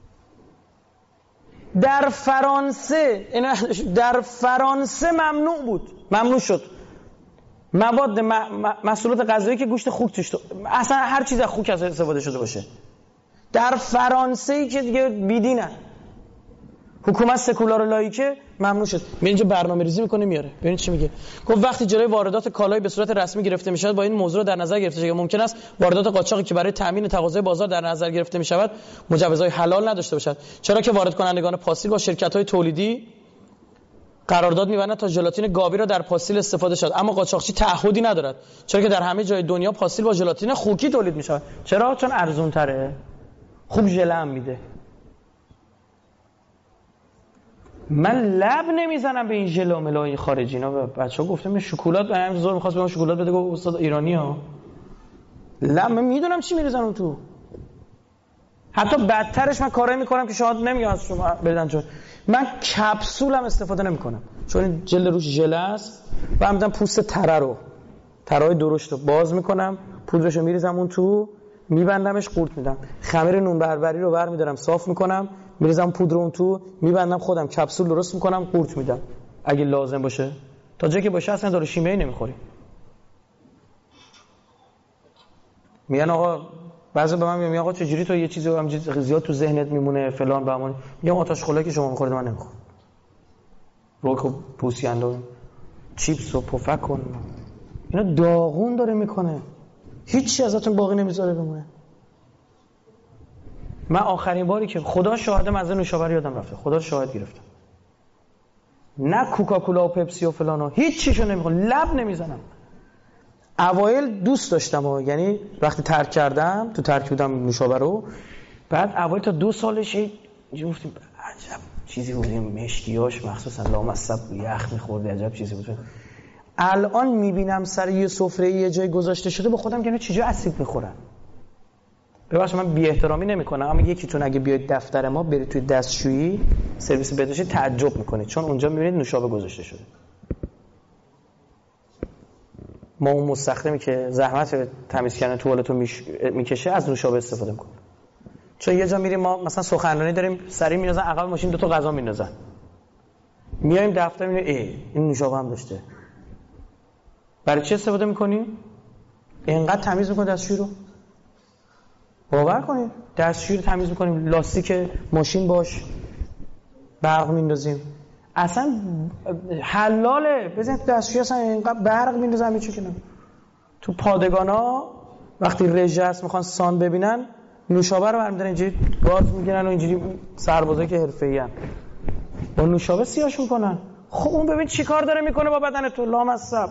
Speaker 2: در فرانسه در فرانسه ممنوع بود، ممنوع شد مواد محصولات غذایی که گوشت خوک توش، اصلا هر چیز از خوک استفاده شده باشه. در فرانسه که دیگه بیدینن، حکومت سکولار و لایکه، ممنوع شد. می اینجا برنامه‌ریزی میکنه میاره. ببینید چی میگه. گفت وقتی جلوی واردات کالای به صورت رسمی گرفته میشود با این موضوع در نظر گرفته شود که ممکن است واردات قاچاقی که برای تامین تقاضای بازار در نظر گرفته میشود مجوزهای حلال نداشته باشد، چرا که وارد کنندگان پاستیل با شرکت‌های تولیدی قرارداد می‌بندند تا ژلاتین گاوی را در پاستیل استفاده شود، اما قاچاقچی تعهدی ندارد، چرا که در همه جای دنیا پاستیل با ژلاتین خوکی تولید می‌شود. چرا؟ چون ارزان‌تره، خوب ژله هم میده. من لب نمیزنم به این ژله و ملای خارجی اینا. بچه‌ها گفتم من شکلات من زور می‌خواست بهم شکلات بده، گفت استاد ایرانی ها. لب من میدونم چی میریزن اون تو. حتی بدترش من کارایی میکنم که شاید نمیگم از شما بدن، چون من کپسولم استفاده نمیکنم چون این ژل روش ژله است و همدن پوست تره رو ترای درشت رو باز میکنم، پودرشو میریزم اون تو، میبندمش، قورت میدم. خمیر نون بربری رو برمیدارم صاف میکنم، میریزم پودر اون تو، میبندم، خودم کپسول درست میکنم، قورت میدم اگه لازم باشه. تا جایی که باشه اصلا دارو شیمیایی نمیخوری. میگن آقا بعضی به من میگن آقا چجوری تو یه چیزی رو همینجوری زیاد تو ذهنت میمونه فلان بهمان. میگم آتش خلایی که شما میخورید من نمیخورم. روکو پوسیند و چیپس و پفک کن، اینا داغون داره میکنه، هیچی ازتون باقی نمیذاره بمونه. من آخرین باری که خدا شاهدم از نوشابه یادم رفته، خدا شاهد گرفتم، نه کوکاکولا و پپسی و فلانو هیچ چیشو نمیخورم، لب نمیزنم. اوایل دوست داشتم و یعنی وقتی ترک کردم تو ترک بودم نوشابه رو، بعد اوایل تا دو سالش گفتیم عجب چیزی بود این مشکیاش، مخصوصا لامصب یخ می‌خورد، عجب چیزی بود. الان میبینم سر یه سفره یه جای گذاشته شده با خودم که چجوری اسید میخورن. ببخشید من بی احترامی نمیکنم، اما یکیتون اگه بیاید دفتر ما برید توی دستشویی سرویس بهداشتی تعجب میکنید، چون اونجا میبینید نوشابه گذاشته شده. ما اون مستخدمی که زحمت تمیز کردن توالت رو میکشه از نوشابه استفاده میکنه. چون یه جا میریم ما مثلا سخنرانی داریم، سری میندازن عقب ماشین دو تا غذا میندازن، میایم دفتر میبینیم ای این نوشابه هم داشته. برای چی استفاده میکنیم؟ اینقدر تمیز میکنه دستشویی رو. باور کنید دستشویی رو تمیز میکنیم، لاستیک ماشین باش برق میندازیم، اصلا حلاله. بزنید دستشویی اصلا اینقدر برق میندازن همین چی کنه. تو پادگانا وقتی رژه است میخوان سان ببینن، نوشابه رو برمی‌دارن اینجوری گاز میگیرن و اینجوری سربازایی که حرفه‌ای‌ان با نوشابه سیاهشون کنن. خب اون ببین چی کار داره میکنه با بدن تو لامصب.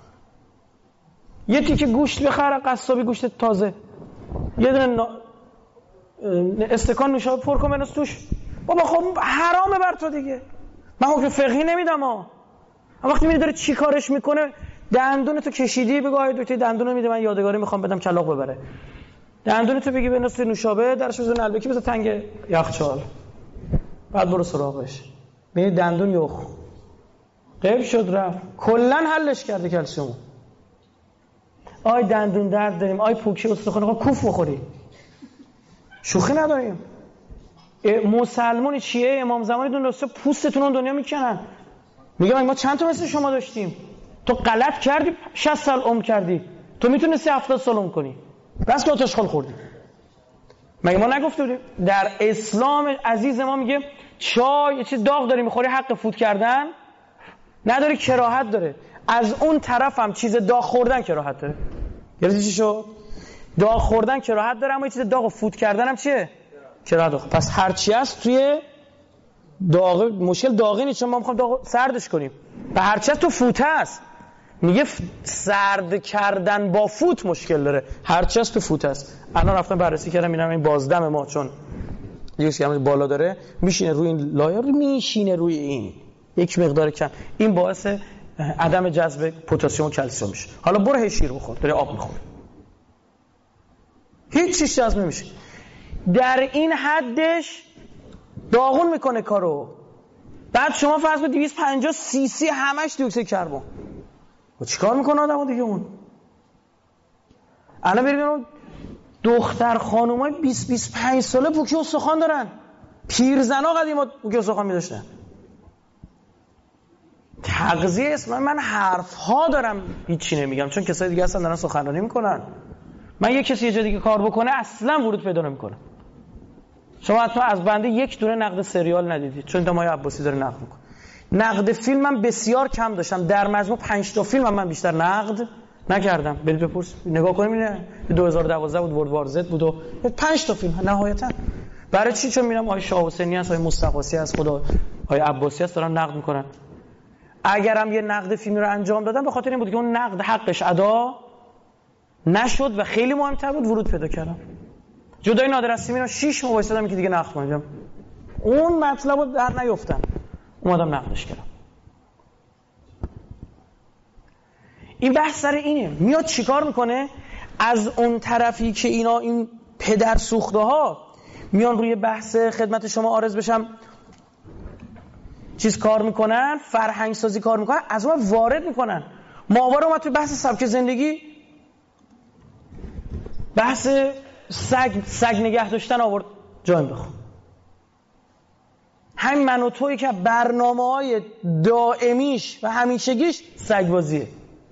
Speaker 2: یه تیکه گوشت بخره قصابی، گوشت تازه، یه دونه نا... استکان نوشابه پر کن بنوس توش. بابا خب حرامه بر تو دیگه. من حکم فقهی نمیدم ها. وقتی میبینی داره چی کارش میکنه، دندون تو کشیدی بگو آید دکتر دندونو میده من یادگاری میخوام بدم کلاغ ببره. دندون تو بگی بنوس نوشابه درش بزن البکی بزن تنگ یخچال، بعد برو سراغش. ببین دندون یخ قیب شد رفت، کلا حلش کرده کلسیوم. آی دندون درد داریم، آی پوکی استخوان، آقا کوف بخوری. شوخی نداریم. مسلمون شیعه امام زمانی دون راسته پوستتون اون دنیا میکنن. میگه ما چند تا مثل شما داشتیم، تو غلط کردی شصت سال عمر کردی، تو میتونستی هفتاد سال عمر کنی، بس که آتش خال خوردی. مگه ما نگفته بودیم در اسلام عزیز ما میگه چای یه چیز داغ داری میخوری حق فوت کردن نداری، کراهت داره. از اون طرف هم چیز داغ خوردن کراهت داره. یعنی چی شو؟ داغ خوردن کراهت داره، اما یه چیز داغ فوت کردن هم چیه؟ کراهت داره. پس هر چی هست توی داغ مشکل داغی نیست، چون ما میخوام داغ سردش کنیم. و هر چی هست تو فوت هست. میگه سرد کردن با فوت مشکل داره، هر چی هست تو فوت هست. الان رفتم بررسی کردم اینم این بازدم ما چون یه چیزی بالا داره میشینه روی این لایه رو، میشینه روی این یک مقدار کم، این باعث عدم جذب پتاسیم و کلسیم میشه. حالا برو هی شیر بخور، داره آب میخوره، هیچ چیز جذب نمیشه. در این حدش داغون میکنه کارو. بعد شما فرض کنید دویست و پنجاه سی سی همش دی اکسید کربن، و چیکار میکنه آدمو دیگه اون؟ الان ببینید دختر خانومای بیست بیست و پنج ساله پوکی استخوان دارن، پیرزنا قدیما پوکی استخوان می‌داشتن. تغذیه اسم من حرف ها دارم هیچی نمیگم، چون کسای دیگه هستن دارن سخنرانی میکنن. من یه کسی یه جای دیگه کار بکنه اصلا ورود پیدا نمیکنه. شما حتما از بنده یک دونه نقد سریال ندیدید، چون دمای عباسی داره نقد میکنه. نقد فیلم من بسیار کم داشتم، در مجموع پنج تا فیلم من بیشتر نقد نکردم. برید بپرس نگاه کنیم، اینه دو هزار و دوازده بود، ورلد وار زد بود و پنج تا فیلم نهایتا. برای چی؟ چون میرم آقای شاه حسینی هست، آقای مصطفی هست، خدا آقای عباسی هست دارن نقد میکنن. اگرم یه نقد فیلمی رو انجام دادم به خاطر این بود که اون نقد حقش ادا نشد و خیلی مهمتر بود ورود پیدا کردم. جدای نادر از سیمین شش ماه وایسادم که دیگه نقد کنم، اون مطلب رو در نیافتم، اومدم نقدش کردم. این بحث سر اینه، میاد چیکار میکنه از اون طرفی که اینا این پدر سوخته ها میان روی بحث خدمت شما عارض بشم چیز کار میکنن، فرهنگ سازی کار میکنن، از اون وارد میکنن. ماهواره اومد توی بحث سبک زندگی بحث سگ سگ نگه داشتن آورد جا انداخت. همین من و تویی که برنامه‌های دائمیش و همیشگیش سگ بازیه.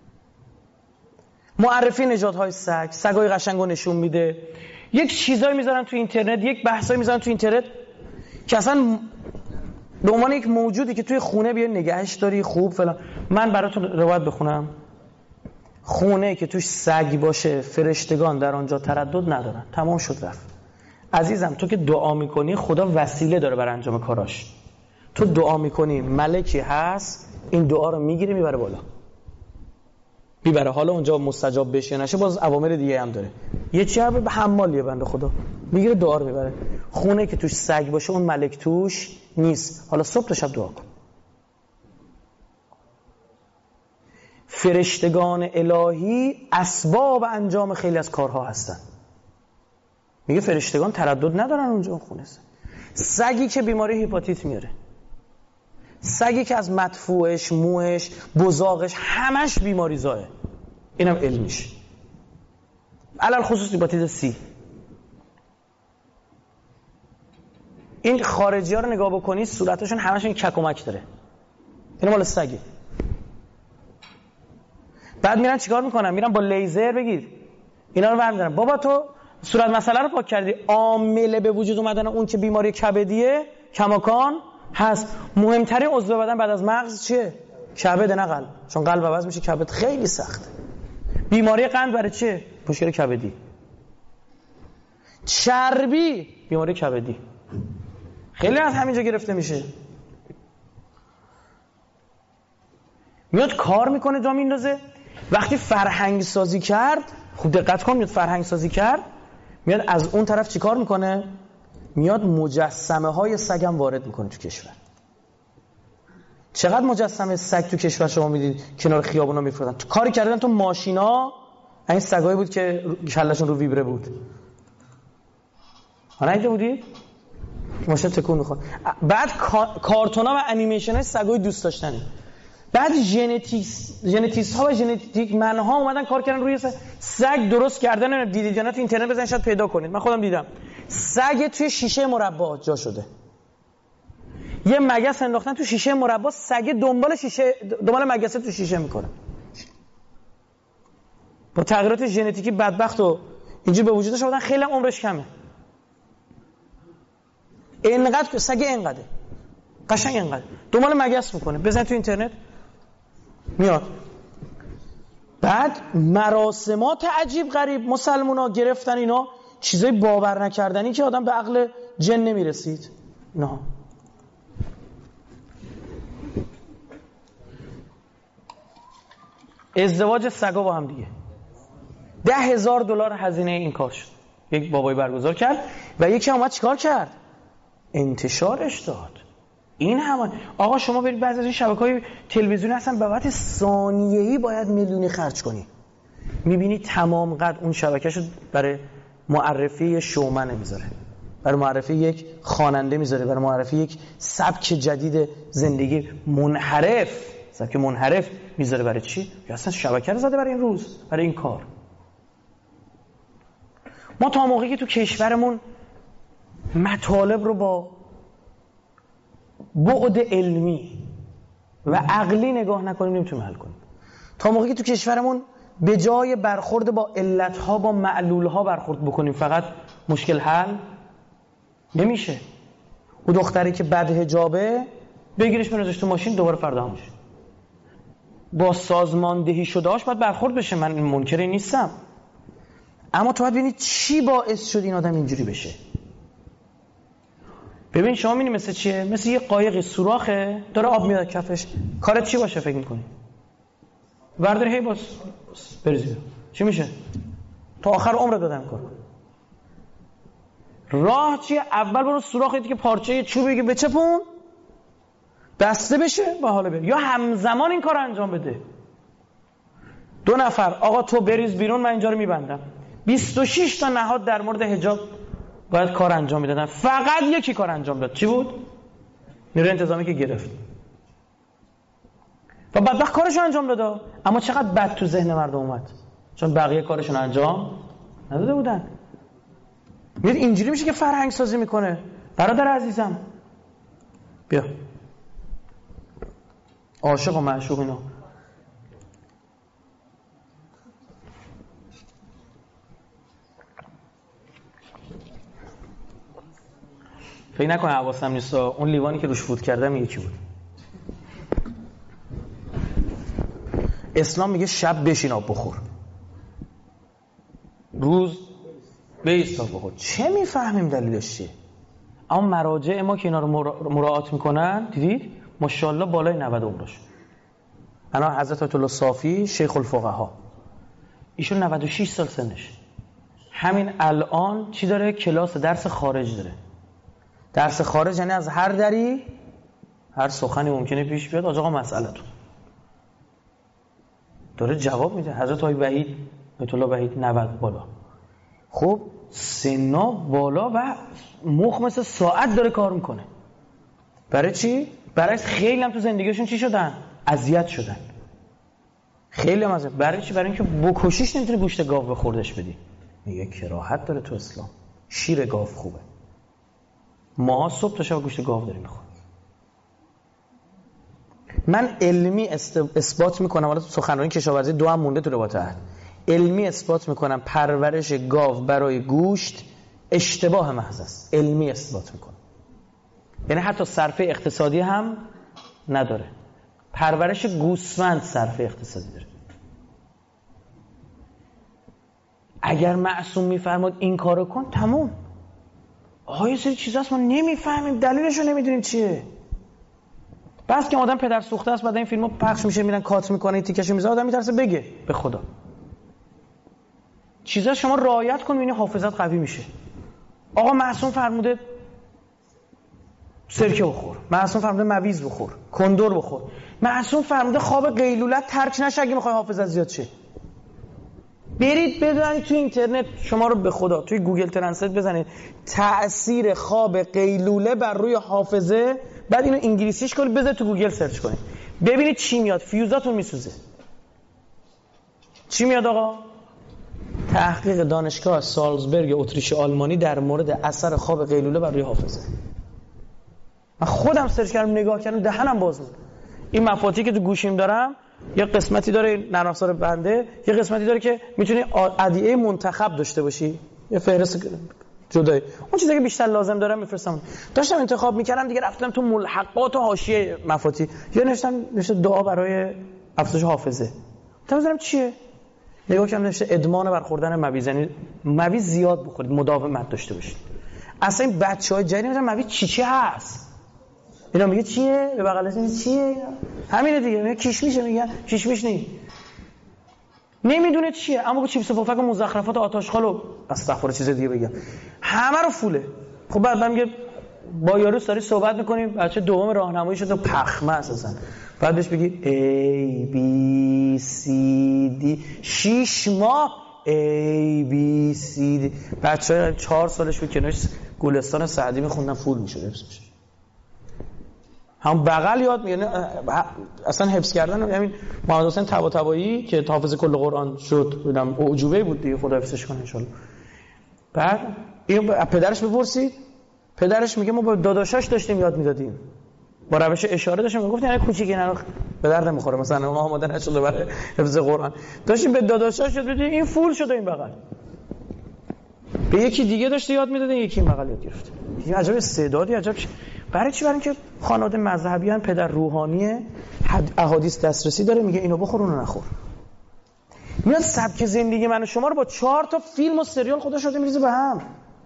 Speaker 2: معرفی نژادهای سگ، سگای قشنگو نشون میده، یک چیزایی میذارن تو اینترنت، یک بحثایی میذارن تو اینترنت که اصلا به عنوان یک موجودی که توی خونه بیا نگهش داری خوب فلان. من براتون روایت بخونم. خونه که توش سگ باشه فرشتگان در آنجا تردد ندارن. تمام شد رفت. عزیزم تو که دعا میکنی خدا وسیله داره برای انجام کاراش. تو دعا میکنی ملکی هست این دعا رو میگیره میبره بالا، میبره. حالا اونجا مستجاب بشه نشه باز اوامر دیگه هم داره. یه چی به حمالیه بنده خدا میگیره دعا رو میبره. خونه که توش سگ باشه اون ملک توش نیست. حالا صبح تا شب دعا کن. فرشتگان الهی اسباب انجام خیلی از کارها هستن. میگه فرشتگان تردد ندارن اونجا اون خونه. سگی که بیماری هپاتیت میاره، سگی که از مدفوعش، موش، بزاقش همش بیماری زاه، اینم علمیش. علل خصوص هپاتیت سی. این خارجی ها رو نگاه بکنی صورتشون همشون کک و مک داره، این مال سگه. بعد میرن چیکار میکنن؟ میرن با لیزر بگیر اینا رو برمی‌دارن. بابا تو صورت مسئله رو پاک کردی. عامل به وجود اومدن اون که بیماری کبدیه کماکان هست. مهمترین عضو بدن بعد از مغز چیه؟ کبد، نه قلب. چون قلب عوض میشه کبد خیلی سخته. بیماری قند برای چیه؟ مشکل کبدی. چربی بیماری کبدی خیلی از همینجا گرفته میشه. میاد کار میکنه جا میندازه. وقتی فرهنگ سازی کرد، خوب دقت کن، میاد فرهنگ سازی کرد، میاد از اون طرف چی کار میکنه؟ میاد مجسمه های سگم وارد میکنه تو کشور. چقدر مجسمه سگ تو کشور شما میدید کنار خیابونا میفروختن؟ تو کاری کردن تو ماشینا این سگایی بود که کلشون رو ویبره بود. ها نیده بودید؟ ماشین تکون میخواد. بعد کارتونا و انیمیشن های سگای دوست داشتنی. بعد ژنتیکس ژنتیست ها و ژنتیک من ها اومدن کار کردن روی سگ, سگ درست کردن. دیدید یا نه؟ تو اینترنت بزنید شاید پیدا کنید. من خودم دیدم سگ توی شیشه مربا جا شده. یه مگس انداختن تو شیشه مربا، سگ دنبال شیشه دنبال مگسه تو شیشه میکنه. با تغییرات ژنتیکی بدبخت و اینجوری به وجودش آوردن. خیلی هم عمرش کمه. اینقدر سگ اینقدره قشنگ اینقدر دنبال مگس میکنه. بزن تو اینترنت میاد. بعد مراسمات عجیب غریب مسلمونا گرفتن اینا، چیزای باور نکردنی که آدم به عقل جن نمیرسید. نه ازدواج سگا با هم دیگه ده هزار دلار هزینه این کار شد. یک بابایی برگزار کرد و یکی اومد چیکار کرد؟ انتشارش داد. این همان آقا شما برید بعضی از این شبکه‌های تلویزیونی هستن بابت ثانیه‌ای باید میلیونی خرج کنی. میبینی تمام قد اون شبکه‌شو برای معرفی شومن میذاره، برای معرفی یک خواننده میذاره، برای معرفی یک سبک جدید زندگی منحرف، سبک منحرف میذاره. برای چی؟ یا اصلا شبکه رو زده برای این روز، برای این کار. ما تا موقعی که تو کشورمون مطالب رو با بعد علمی و عقلی نگاه نکنیم نمیتونیم حل کنیم. تا موقعی که تو کشورمون به جای برخورد با علتها با معلولها برخورد بکنیم فقط مشکل حل نمیشه. او دختری که بد حجابه بگیرش بنازش تو ماشین دوباره فردا همش. با سازماندهی شدهاش باید برخورد بشه. من منکری نیستم، اما تو باید ببینید چی باعث شد این آدم اینجوری بشه. ببین شما می‌بینی مثل چیه؟ مثل یه قایقی سوراخه داره آب میاد کفش. کارت چی باشه فکر می‌کنی؟ ورداری هی باز بریزی. چی میشه؟ تا آخر عمر دادن کار. راه چیه؟ اول برو سوراخی که پارچه چوبی که بچپون بسته بشه با حالا بره، یا همزمان این کار انجام بده. دو نفر آقا تو بریز بیرون من اینجا رو میبندم. بیست و شش تا نهاد در مورد حجاب باید کار انجام میدادن، فقط یکی کار انجام داد. چی بود؟ نیروی انتظامی که گرفت و بدبخت کارشو انجام داد. اما چقدر بد تو ذهن مردم اومد چون بقیه کارشون انجام نداده بودن. میاد اینجوری میشه که فرهنگ سازی میکنه. برادر عزیزم بیا، عاشق و معشوق اینا. فکر نکنه حواسم نیست اون لیوانی که روش فوت کردم یکی بود. اسلام میگه شب بشین آب بخور، روز بیست آب بخور. چه میفهمیم دلیلش چیه؟ اما مراجع ما که اینا رو مراعات میکنن دیدید ماشاءالله بالای نود عمرش. انا حضرت آیت الله صافی شیخ الفقها ایشون نود و شش سال سنش. همین الان چی داره؟ کلاس درس خارج داره. درس خارج یعنی از هر دری هر سخنی ممکنه پیش بیاد. آقا مسئله‌تون داره جواب میده. حضرت آقای وحید آیت الله وحید نود بالا. خب سنا بالا و مخ مثل ساعت داره کار میکنه. برای چی؟ برای خیلی هم تو زندگیشون چی شدن؟ اذیت شدن. خیلی هم اذیت. برای چی؟ برای اینکه بکشیش نمیتونی گوشت گاو به خوردش بدی. میگه کراهت داره تو اسلام. شیر گاو خوبه. ما صبح تا شب گوشت گاو داریم میخوریم. من علمی اثبات میکنم، حالا سخنرانی کشاورزی دو هم مونده تو روایت عهد. علمی اثبات میکنم پرورش گاو برای گوشت اشتباه محض است. علمی اثبات میکنم، یعنی حتی صرفه اقتصادی هم نداره. پرورش گوسفند صرفه اقتصادی داره. اگر معصوم میفرماد این کارو کن، تموم. آها یه سری چیزا هست ما نمیفهمیم، دلیلشو نمیدونیم چیه. بس که آدم پدر سوخته است، بعد این فیلمو پخش میشه میرن کات میکنه تیکشو میذاره، آدم میترسه بگه. به خدا چیزا شما رعایت کن ببینید حافظت قوی میشه. آقا معصوم فرموده سرکه بخور، معصوم فرموده مویز بخور، کندور بخور، معصوم فرموده خواب قیلولت ترک نشه اگه میخوای حافظت زیاد شه. برید بدونید تو اینترنت، شما رو به خدا توی گوگل ترنسلیت بزنید تأثیر خواب قیلوله بر روی حافظه، بعد اینو انگلیسیش کنید بذارید تو گوگل سرچ کنید ببینید چی میاد. فیوزاتون میسوزه. چی میاد آقا؟ تحقیق دانشگاه سالزبرگ اتریشی آلمانی در مورد اثر خواب قیلوله بر روی حافظه. من خودم سرچ کردم نگاه کردم دهنم باز بود. این مفاتیحی که تو گوشیم دارم یه قسمتی داره نرم افزار بنده، یه قسمتی داره که میتونی ادعیه منتخب داشته باشی، یه فهرست جدایی. اون چیزی که بیشتر لازم دارم میفرستم. داشتم انتخاب میکردم دیگه رفتم تو ملحقات و حاشیه مفاتیح، یا نوشتم نوشته دعا برای افزایش حافظه. تا چیه؟ نگاه کردم نوشته ادمان برخوردن مویز، یعنی مویز زیاد بخورید، مداومت داشته باشید. اصلا این بچهای جدید میگن مویز چی چی هست؟ اینا میگه چیه؟ به بغلش میگه چیه؟ همینه دیگه. میگه کشمیشه، میگن کشمیش نیست. نمیدونه چیه، اما با چیپس پفک و مزخرفات آتشخال و استغفر چیز دیگه بگم همه رو فوله. خب بعد من میگه با یارو ساری صحبت میکنیم، بچه دوم راهنمایی شده پخمه اساسا، بعد بهش بگی A B C D شش ماه A B C D، بچه‌ها چهار سالش بود کنارش گلستان سعدی میخوندن فول میشد حفظ. هم بغل یاد میگه اصلا حفظ کردن. همین محمد حسین طباطبایی که حافظ کل قرآن شد، بودم اعجوبه بود دیگه، خدا حفظش کنه ان شاء الله. بعد این پدرش بپرسید، پدرش میگه ما با داداشاش داشتیم یاد میدادیم، با روش اشاره داشتیم میگفتن یعنی کوچیکی نه به درد نمیخوره، مثلا اون آماده نشده برای حفظ قرآن، داشتیم به داداشاش یاد میدادیم، این فول شده این بغل. به یکی دیگه داشته یاد میدادن، یکی این بغل یاد گرفته. این عجب استعدادی، عجب چی. برای چی؟ برای اینکه خانواده مذهبی ان، پدر روحانیه، احادیث دسترسی داره، میگه اینو بخور اونو نخور. میاد سبک زندگی من و شما رو با چهار تا فیلم و سریال خدا شده میریزه به هم.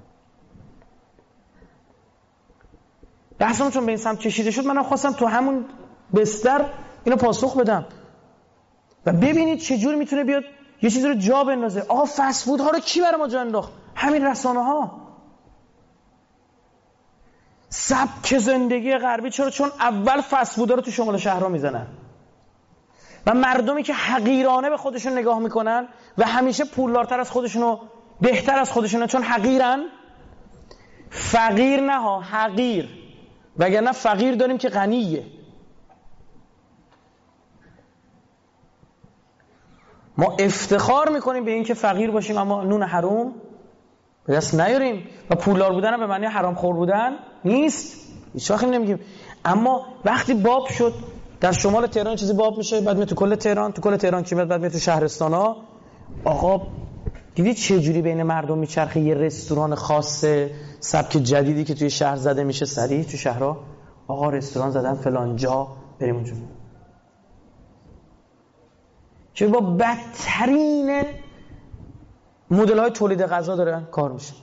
Speaker 2: بحثمون چون به این سمت کشیده شد، منم خواستم تو همون بستر اینو پاسخ بدم و ببینید چه جور میتونه بیاد یه چیزی رو جا بندازه. آقا فست فود ها رو کی برای ما جا انداخت؟ همین رسانه ها. سبک زندگی غربی. چرا؟ چون اول فست فود ها رو تو شمال شهرها میزنن و مردمی که حقیرانه به خودشون نگاه میکنن و همیشه پولدارتر از خودشونو، بهتر از خودشونو، چون حقیرن. فقیر نه ها، حقیر. وگرنه فقیر داریم که غنیه. ما افتخار میکنیم به این که فقیر باشیم اما نون حروم به دست نیاریم و پولدار بودن هم به معنی حرام خور بودن نیست. هیچ وقت نمیگیم. اما وقتی باب شد در شمال تهران چیزی باب میشه، بعد می تو کل تهران، تو کل تهران کی میاد، بعد می تو شهرستانا. آقا دیدید چه جوری بین مردم میچرخه یه رستوران خاص سبک جدیدی که توی شهر زده میشه سریع تو شهرها. آقا رستوران زدن فلان جا، بریم اونجا. چه با بدترین مدل های تولید غذا دارن کار میشه.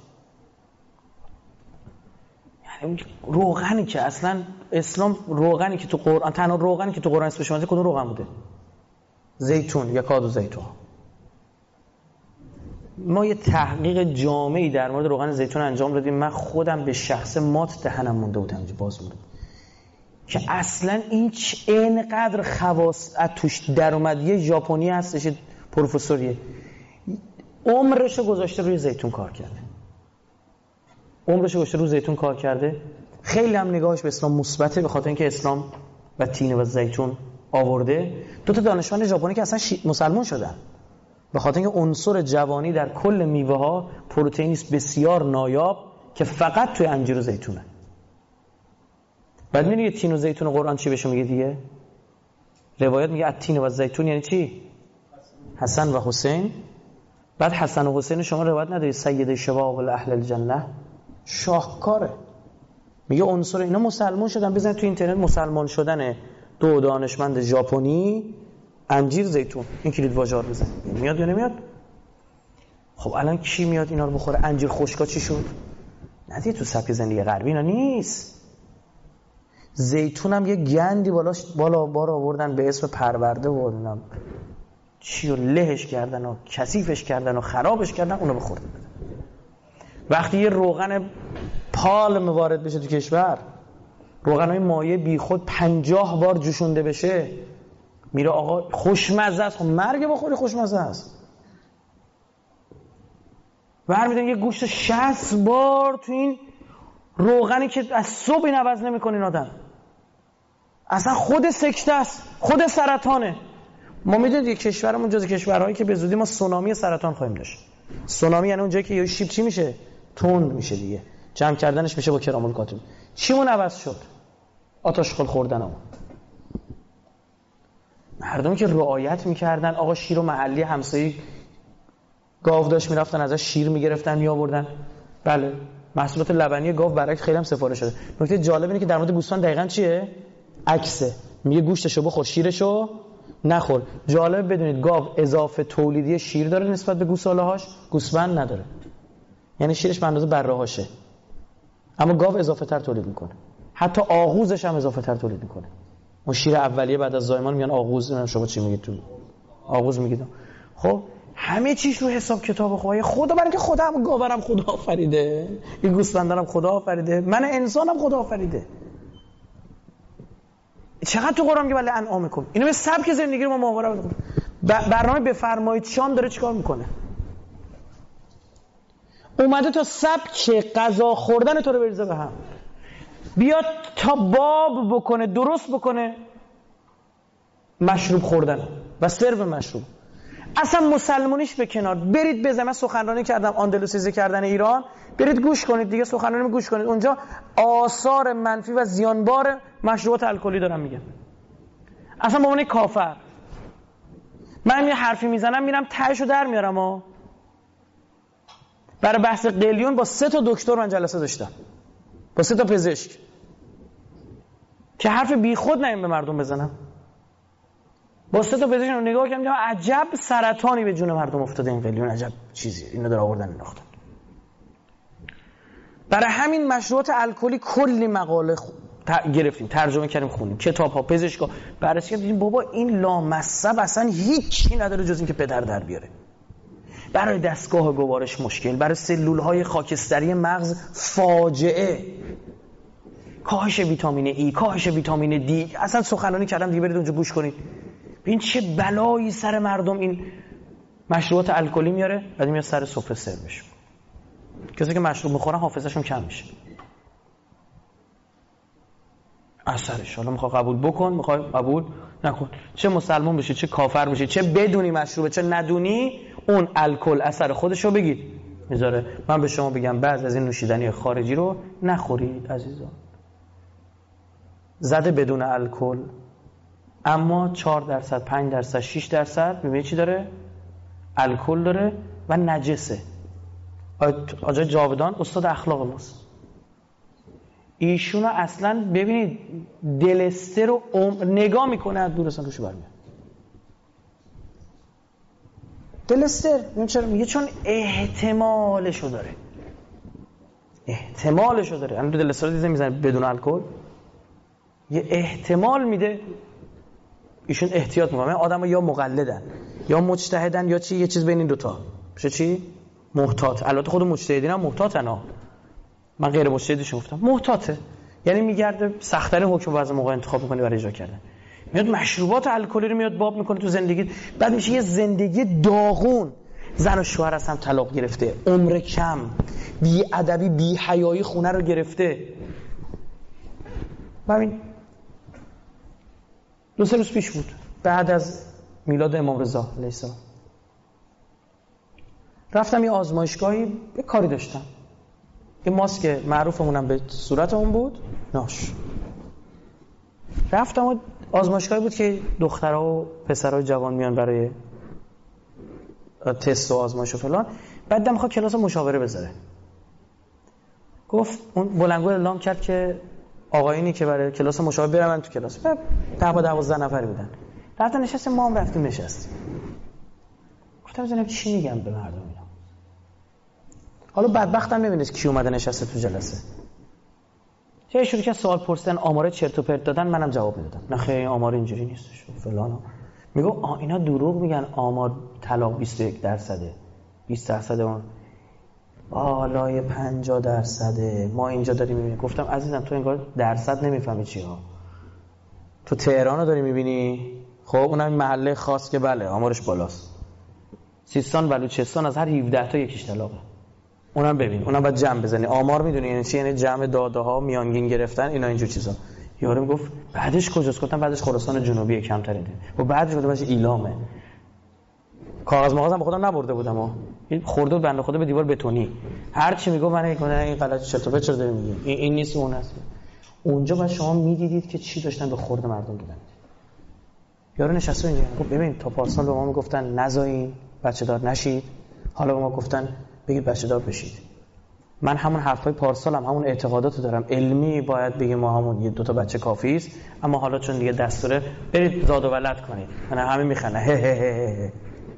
Speaker 2: یعنی روغنی که اصلا اسلام، روغنی که تو قرآن، تنها روغنی که تو قرآن اسمش اومده کدوم روغن بوده؟ زیتون یا کادو زیتون. ما یه تحقیق جامعی در مورد روغن زیتون انجام دادیم. من خودم به شخص مات دهنم مونده بود، همینجوری باز مونده که اصلا این اینقدر خواص از توش در اومد. یه ژاپنی هستش پروفسوریه، عمرشو گذاشته روی زیتون کار کرده، عمرشو گذاشته روی زیتون کار کرده. خیلی هم نگاهش به اسلام مثبته، به خاطر اینکه اسلام و تینه و زیتون آورده. دو تا دانشمند ژاپنی که اصلا شی... مسلمان شدن به خاطر اینکه عنصر جوانی در کل میوه ها پروتئینی است بسیار نایاب که فقط توی انجیر و زیتونه. بعد می‌بینید تین و زیتون قرآن چی بهش میگه دیگه؟ روایت میگه التین و زیتون یعنی چی؟ حسن و حسین بعد حسن و حسین شما روایت ندارید سید شباب اهل الجنه؟ شاهکاره. میگه عنصر اینا مسلمان شدن. بزنید تو اینترنت مسلمان شدن دو دانشمند ژاپنی انجیر زیتون، این کلید واژه رو بزن، میاد یا نمیاد؟ خب الان کی میاد اینا رو بخوره؟ انجیر خشکا چی شد؟ ندید تو سبک زندگی غربی اینا نیست. زیتون هم یه گندی بالاش بالا بار آوردن به اسم پرورده و اینا چی رو لهش کردن و کثیفش کردن و خرابش کردن، اونو بخورد. وقتی یه روغن پالم وارد بشه تو کشور، روغنای مایع بی خود پنجاه بار جوشونده بشه، میره آقا خوشمزه است. خب مرگ بخوری خوشمزه است. برمیدن یه گوشت شصت بار تو این روغنی که از صبح این عوض نمی‌کنه این آدم. اصلا خود سکته است، خود سرطانه. ما میدونید یک کشورمون جز کشورهایی که به زودی ما سونامی سرطان خواهیم داشت. سونامی یعنی اونجایی که یه شیب چی میشه؟ تند میشه دیگه. جمع کردنش میشه با کرامل کاتب. چیمون عوض شد؟ آتش خل خوردنمون. مردمی که رعایت میکردن، آقا شیر و محلی همسایه گاو داشت میرفتن ازش شیر میگرفتن میآوردن. بله محصولات لبنی گاو برعکس خیلی هم سفارش شده. نکته جالب اینه که در مورد گوسفند دقیقاً چیه؟ عکسه. میگه گوشتشو بخور شیرشو نخور. جالب بدونید گاو اضافه تولیدی شیر داره نسبت به گوساله‌هاش، گوسفند نداره. یعنی شیرش به اندازه بره‌هاشه. اما گاو اضافه تر تولید میکنه. حتی آغوزش هم اضافه تر تولید میکنه. اون شیر اولیه بعد از زایمان میان آغوز. شما چی میگید تو آغوز میگید؟ خب همه چیش رو حساب کتاب خواهی خدا، برای که خدا هم گاورم خدا آفریده، این گوسفندارم خدا آفریده، من انسانم خدا آفریده. چقدر تو قرآن میگه ولی انعامکم. اینو به سبک زندگی رو ما ماهواره بده. برنامه بفرمایید شام داره چیکار میکنه؟ اومده تا سبک غذا خوردن تو رو بریزه به هم، بیاد تا باب بکنه، درست بکنه مشروب خوردن و سرو مشروب. اصلا مسلمانیش به کنار، برید بزنم. من سخنرانی کردم اندلوسیزی کردن ایران، برید گوش کنید دیگه، سخنرانی می گوش کنید. اونجا آثار منفی و زیانبار مشروبات الکلی دارم میگن. اصلا به عنوان کافر من یه حرفی میزنم میرم تهشو در میارم. ها برای بحث قلیون با سه تا دکتر من جلسه داشتم، با سه تا پزشک، که حرف بیخود نیم به مردم بزنم. با سه تا پزشک رو نگاه کردم، عجب سرطانی به جون مردم افتاده این قلیون، عجب چیزی اینو در آوردن انداختن. برای همین مشروبات الکلی کلی مقاله خ... ت... گرفتیم، ترجمه کردیم، خوندیم، کتاب‌ها، پزشکا بررسی کردیم. بابا این لامصب اصلا هیچی نداره جز این که پدر در بیاره. برای دستگاه گوارش مشکل، برای سلول‌های خاکستری مغز فاجعه، کاهش ویتامین ای، کاهش ویتامین دی. اصلا سخنرانی کردم دیگه، برید اونجا گوش کنید. ببین چه بلایی سر مردم این مشروبات الکلی میاره، بعد میاد سر سفره سروش. کسی که مشروب میخورن حافظه‌شون کم میشه. اثرش حالا میخوای قبول بکن، میخوای قبول نکن، چه مسلمان بشی چه کافر بشی، چه بدونی مشروبه چه ندونی، اون الکل اثر خودشو بگید میذاره. من به شما بگم بعض از این نوشیدنی خارجی رو نخورید عزیزان. زده بدون الکل، اما چهار درصد، پنج درصد، شش درصد میبینی چی داره؟ الکل داره و نجسه. آجای جاودان استاد اخلاق ماست. ایشونو اصلا ببینید دلستر رو نگاه میکنه از دور اصلا روشو برمیاد. دلستر این چرا میگه؟ چون احتمالشو داره، احتمالشو داره. همین دلستر رو دیزه میزنه بدون الکل، یه احتمال میده. ایشون احتیاط میکنه. آدم ها یا مقلدن یا مجتهدن یا چی، یه چیز بین این دوتا بشه چی؟ محتاط. البته خود مجتهدین هم محتاطن ها، من غیر مجتهدیش گفتم محتاطه، یعنی میگرده سخت‌ترین حکم بعضی موقع انتخاب میکنه برای اجرا کردن. میاد مشروبات الکلی رو میاد باب میکنه تو زندگی، بعد میشه یه زندگی داغون. زن و شوهر از هم طلاق گرفته، عمر کم، بی ادبی، بی حیایی خونه رو گرفته. ببین دو سه روز پیش بود، بعد از میلاد امام رضا علیه السلام، رفتم یه آزمایشگاهی، یه کاری داشتم. یه ماسک معروفمونم به صورت اون بود، ناش. رفتم و آزمایشگاهی بود که دخترها و پسرهای جوان میان برای تست و آزمایش و فلان. بعد دم میخواد کلاس مشاوره بذاره. گفت اون بلندگو اعلام کرد که آقایونی که برای کلاس مشاوره برن تو کلاس. بعد ده با دوازده نفری بودن. رفتن نشستیم، ما هم رفتیم نشستیم. گفتم بزنم چی میگم به مردم اینا. حالا بدبختم نمیدونید کی اومده نشسته تو جلسه. چه شروع کرد سوال پرسیدن، آمار چرت و پرت دادن، منم جواب میدادم. نه خیر آمار اینجوری نیستش فلان. میگه آ اینا دروغ میگن، آمار طلاق بیست و یک درصده. بیست درصد اون بالای پنجاه درصده. ما اینجا داریم میبینیم. گفتم عزیزم تو انگار درصد نمیفهمی چی ها. تو تهران رو داری میبینی؟ خب اونم محله خاص که بله آمارش بالاست. سیستان بلوچستان از هر هفده تا یکیش طلاقه. اونم ببین، اونم باید جمع بزنی. آمار میدونی یعنی چی؟ یعنی جمع داده ها، میانگین گرفتن، اینا اینجور چیزا. یارو میگفت بعدش کجاست؟ گفتم بعدش خراسان جنوبی کمتر اینه. و بعدش گفتم باشه ایلامه. کاغذ مغازم به خودم نبرده بودم ها. این خورده بنده خدا به دیوار بتونی. هر چی میگم من این غلط چطور به چرا داری میگی؟ این, این نیست اون هست. اونجا بعد شما میدیدید که چی داشتن به خورده مردم میدن. یارو نشسته اینجا گفت ببین تا پارسال به ما میگفتن نزایین بچه دار نشید، حالا به ما گفتن بگید بچه دار بشید. من همون حرفای پارسالم، همون اعتقاداتو دارم. علمی باید بگیم ما همون یه دو تا بچه کافی است، اما حالا چون دیگه دستوره برید زاد و ولد کنید. من همه میخنه هه هه هه.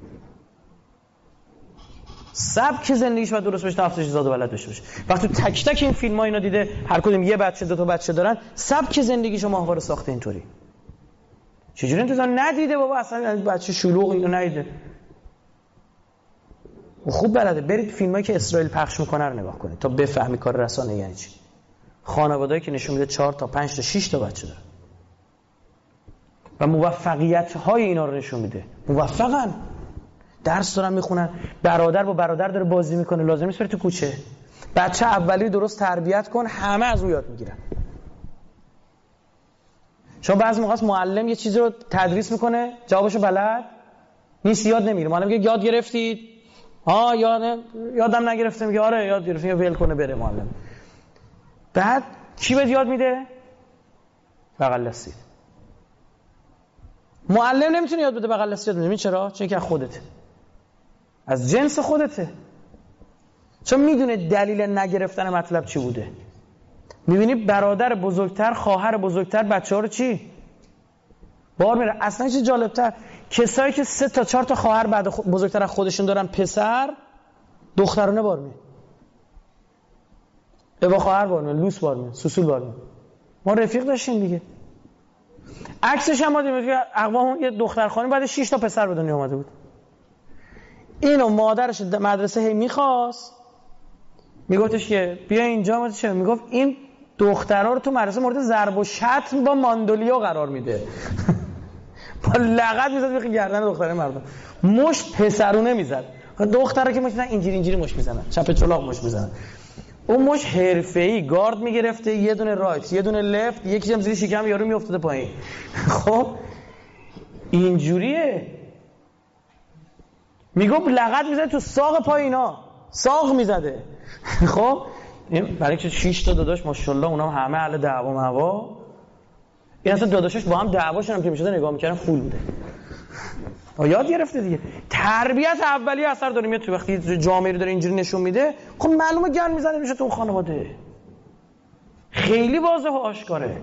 Speaker 2: سبک زندگیش باید درست بشه تا هفتش زاد و ولد بشه بشه. وقتی تک تک این فیلم‌ها اینا دیده هر کدوم یه بچه دو تا بچه دارن، سبک زندگیشو ماهواره ساخته اینطوری. چجوری انتظار ندیده بابا اصلا بچه شلوغ اینو ندیده. خوب بلده. برید فیلمایی که اسرائیل پخش میکنه رو نگاه کنید تا بفهمی کار رسانه یعنی چی. خانواده‌ای که نشون میده چهار تا پنج تا شش تا بچه داره و موفقیت‌های اینا رو نشون میده. موفقن، درس دارن میخونن، برادر با برادر داره بازی میکنه، لازم نیست بری تو کوچه. بچه اولی درست تربیت کن، همه از اون یاد میگیرن. شما بعضی موقع معلم یه چیزی رو تدریس میکنه، جوابشو بلد نیست، یاد نمیگیره. معلم میگه یاد گرفتید؟ ها یاد یادم نگرفته. میگه آره یاد گرفتم، یا ول کنه بره معلم. بعد کی بهت یاد میده؟ بغل دستی. معلم نمیتونه یاد بده، بغل دستی یاد میده. چرا؟ چون که خودته، از جنس خودته. چون میدونه دلیل نگرفتن مطلب چی بوده. میبینی برادر بزرگتر، خواهر بزرگتر بچه‌ها رو چی بار میره. اصلا چیز جالبتر، کسایی که سه تا چهار تا خواهر بعد خ... بزرگتر از خودشون دارن پسر، دخترانه بار میره. ابا خواهر بار میره، لوس بار میره، سوسول بار میره. ما رفیق داشتیم دیگه. عکسش هم ما دیدیم که اقوام یه دختر خانم بعد شش تا پسر به دنیا اومده بود. اینو مادرش مدرسه هی میخواست، میگفتش که بیا اینجا. چه میگفت این دخترها رو تو مدرسه مورد ضرب و شتم با ماندولیا قرار میده. با لغت میزد به گردن دختره مردم. مشت پسرونه میزد. دخترها که مشت اینجوری اینجوری مشت میزنن، چپ چلاق مشت میزنن. اون مشت حرفه‌ای گارد میگرفته، یه دونه رایت یه دونه لفت، یکی هم زیر شکم یارو میافتاده پایین. خب اینجوریه. میگفت لغت میزد تو ساق پای اینا، ساق میزده. خب این برای که شش تا داداش ماشاءالله اونام همه اهل دعوا موا. این اصلا داداشش با هم دعواشون هم که میشده نگاه میکردن فول بوده. یاد گرفته دیگه. تربیت اولیه اثر داره. میاد تو وقتی جامعه رو داره اینجوری نشون میده، خب معلومه گن میزنه میشه تو اون خانواده. خیلی واضحه و آشکاره.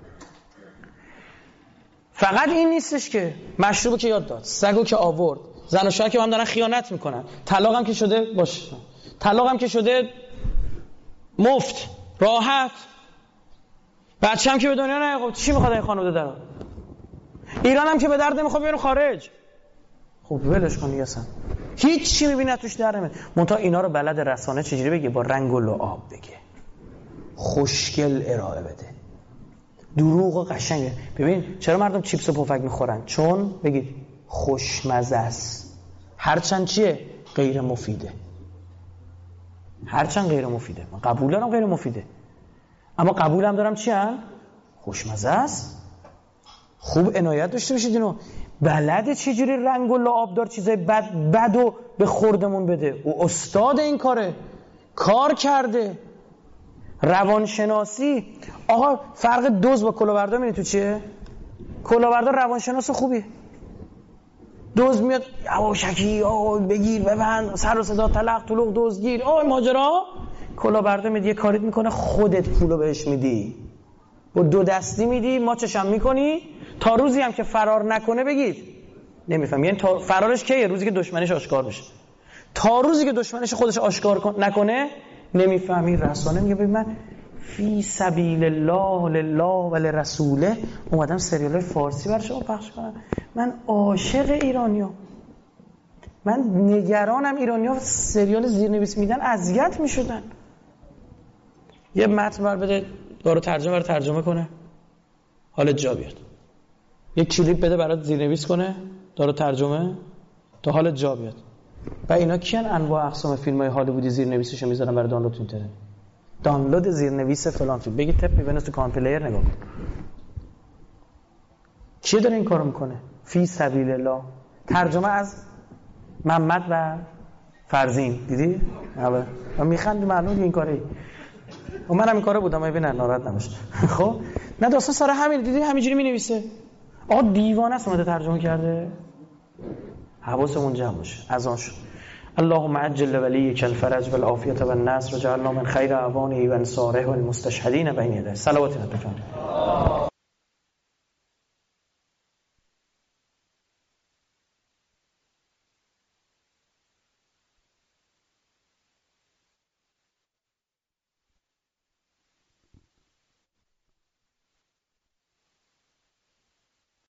Speaker 2: فقط این نیستش که مشروبو که یاد داد، سگو که آورد، زن و شوهر که با هم دارن خیانت میکنن، طلاق هم که شده باشه، طلاق هم که شده مفت راحت، بچه هم که به دنیا نیاد. چی میخواد این خانواده داره؟ ایران هم که به درد نمیخواد بیارن خارج. خب ولش کن اصلا هیچ چی میبینه توش درمه. منتها اینا رو بلد رسانه چجوری بگه؟ با رنگ و لعاب بگه، خوشگل ارائه بده، دروغ و قشنگه. ببین چرا مردم چیپس و پفک میخورن؟ چون بگید خوشمزه است. هرچند چیه؟ غیر مفیده. هرچند غیر مفیده. من قبول دارم غیر مفیده، اما قبولم دارم چی هم؟ خوشمزه است. خوب عنایت داشته باشید اینو. بلده چجوری رنگ و لعاب دار چیزای بد بدو به خوردمون بده. او استاد این کاره، کار کرده. روانشناسی. آقا فرق دوز با کلاهبردار میدونی تو چیه؟ کلاهبردار روانشناس خوبیه، دزد میاد یواشکی آ بگیر ببند سر و صدا تلق طلوق دزدگیر آ ماجرا کلا برده میاد یه کاریت میکنه خودت پولو بهش میدی با دو دستی میدی ماچشم میکنی تا روزی هم که فرار نکنه بگید نمیفهم یعنی تا فرارش کیه روزی که دشمنش آشکار بشه تا روزی که دشمنش خودش آشکار نکنه نمیفهمی. رسانه میگه ببین من فی سبیل الله لله و لرسوله اومدم سریالای فارسی برای شما پخش کنم. من عاشق ایرانیام، من نگرانم ایرانی‌ها سریال زیرنویس میدن اذیت میشدن. یه متن بر بده دارو ترجمه برای ترجمه کنه حالت جا بیاد، یه کلیپ بده برات زیرنویس کنه دارو ترجمه تا حالت جا بیاد. و اینا کیان انواع اقسام فیلم‌های هالیوودی زیرنویسشو میذارن برای دانلود تو اینترنت. دانلود زیرنویس فلان فیلم بگی تپ میبینه تو کام پلیر نگاه کن. کی داره این کارو میکنه؟ فی سبیل الله. ترجمه از محمد و فرزین دیدی؟ آره. من میخندم معلومه این کاری. و منم این کارو بودم ببینن ناراحت نباش. خب نه داستان سر همین دیدی همینجوری مینویسه. آقا دیوانه است اومده ترجمه کرده. حواسمون جمع باشه. از آن شد. اللهم عجل ولیک الفرج والعافیة والنصر وجعلنا من خیر اعوانه و انصاره والمستشهدین بین یدیه. صلوات علیه.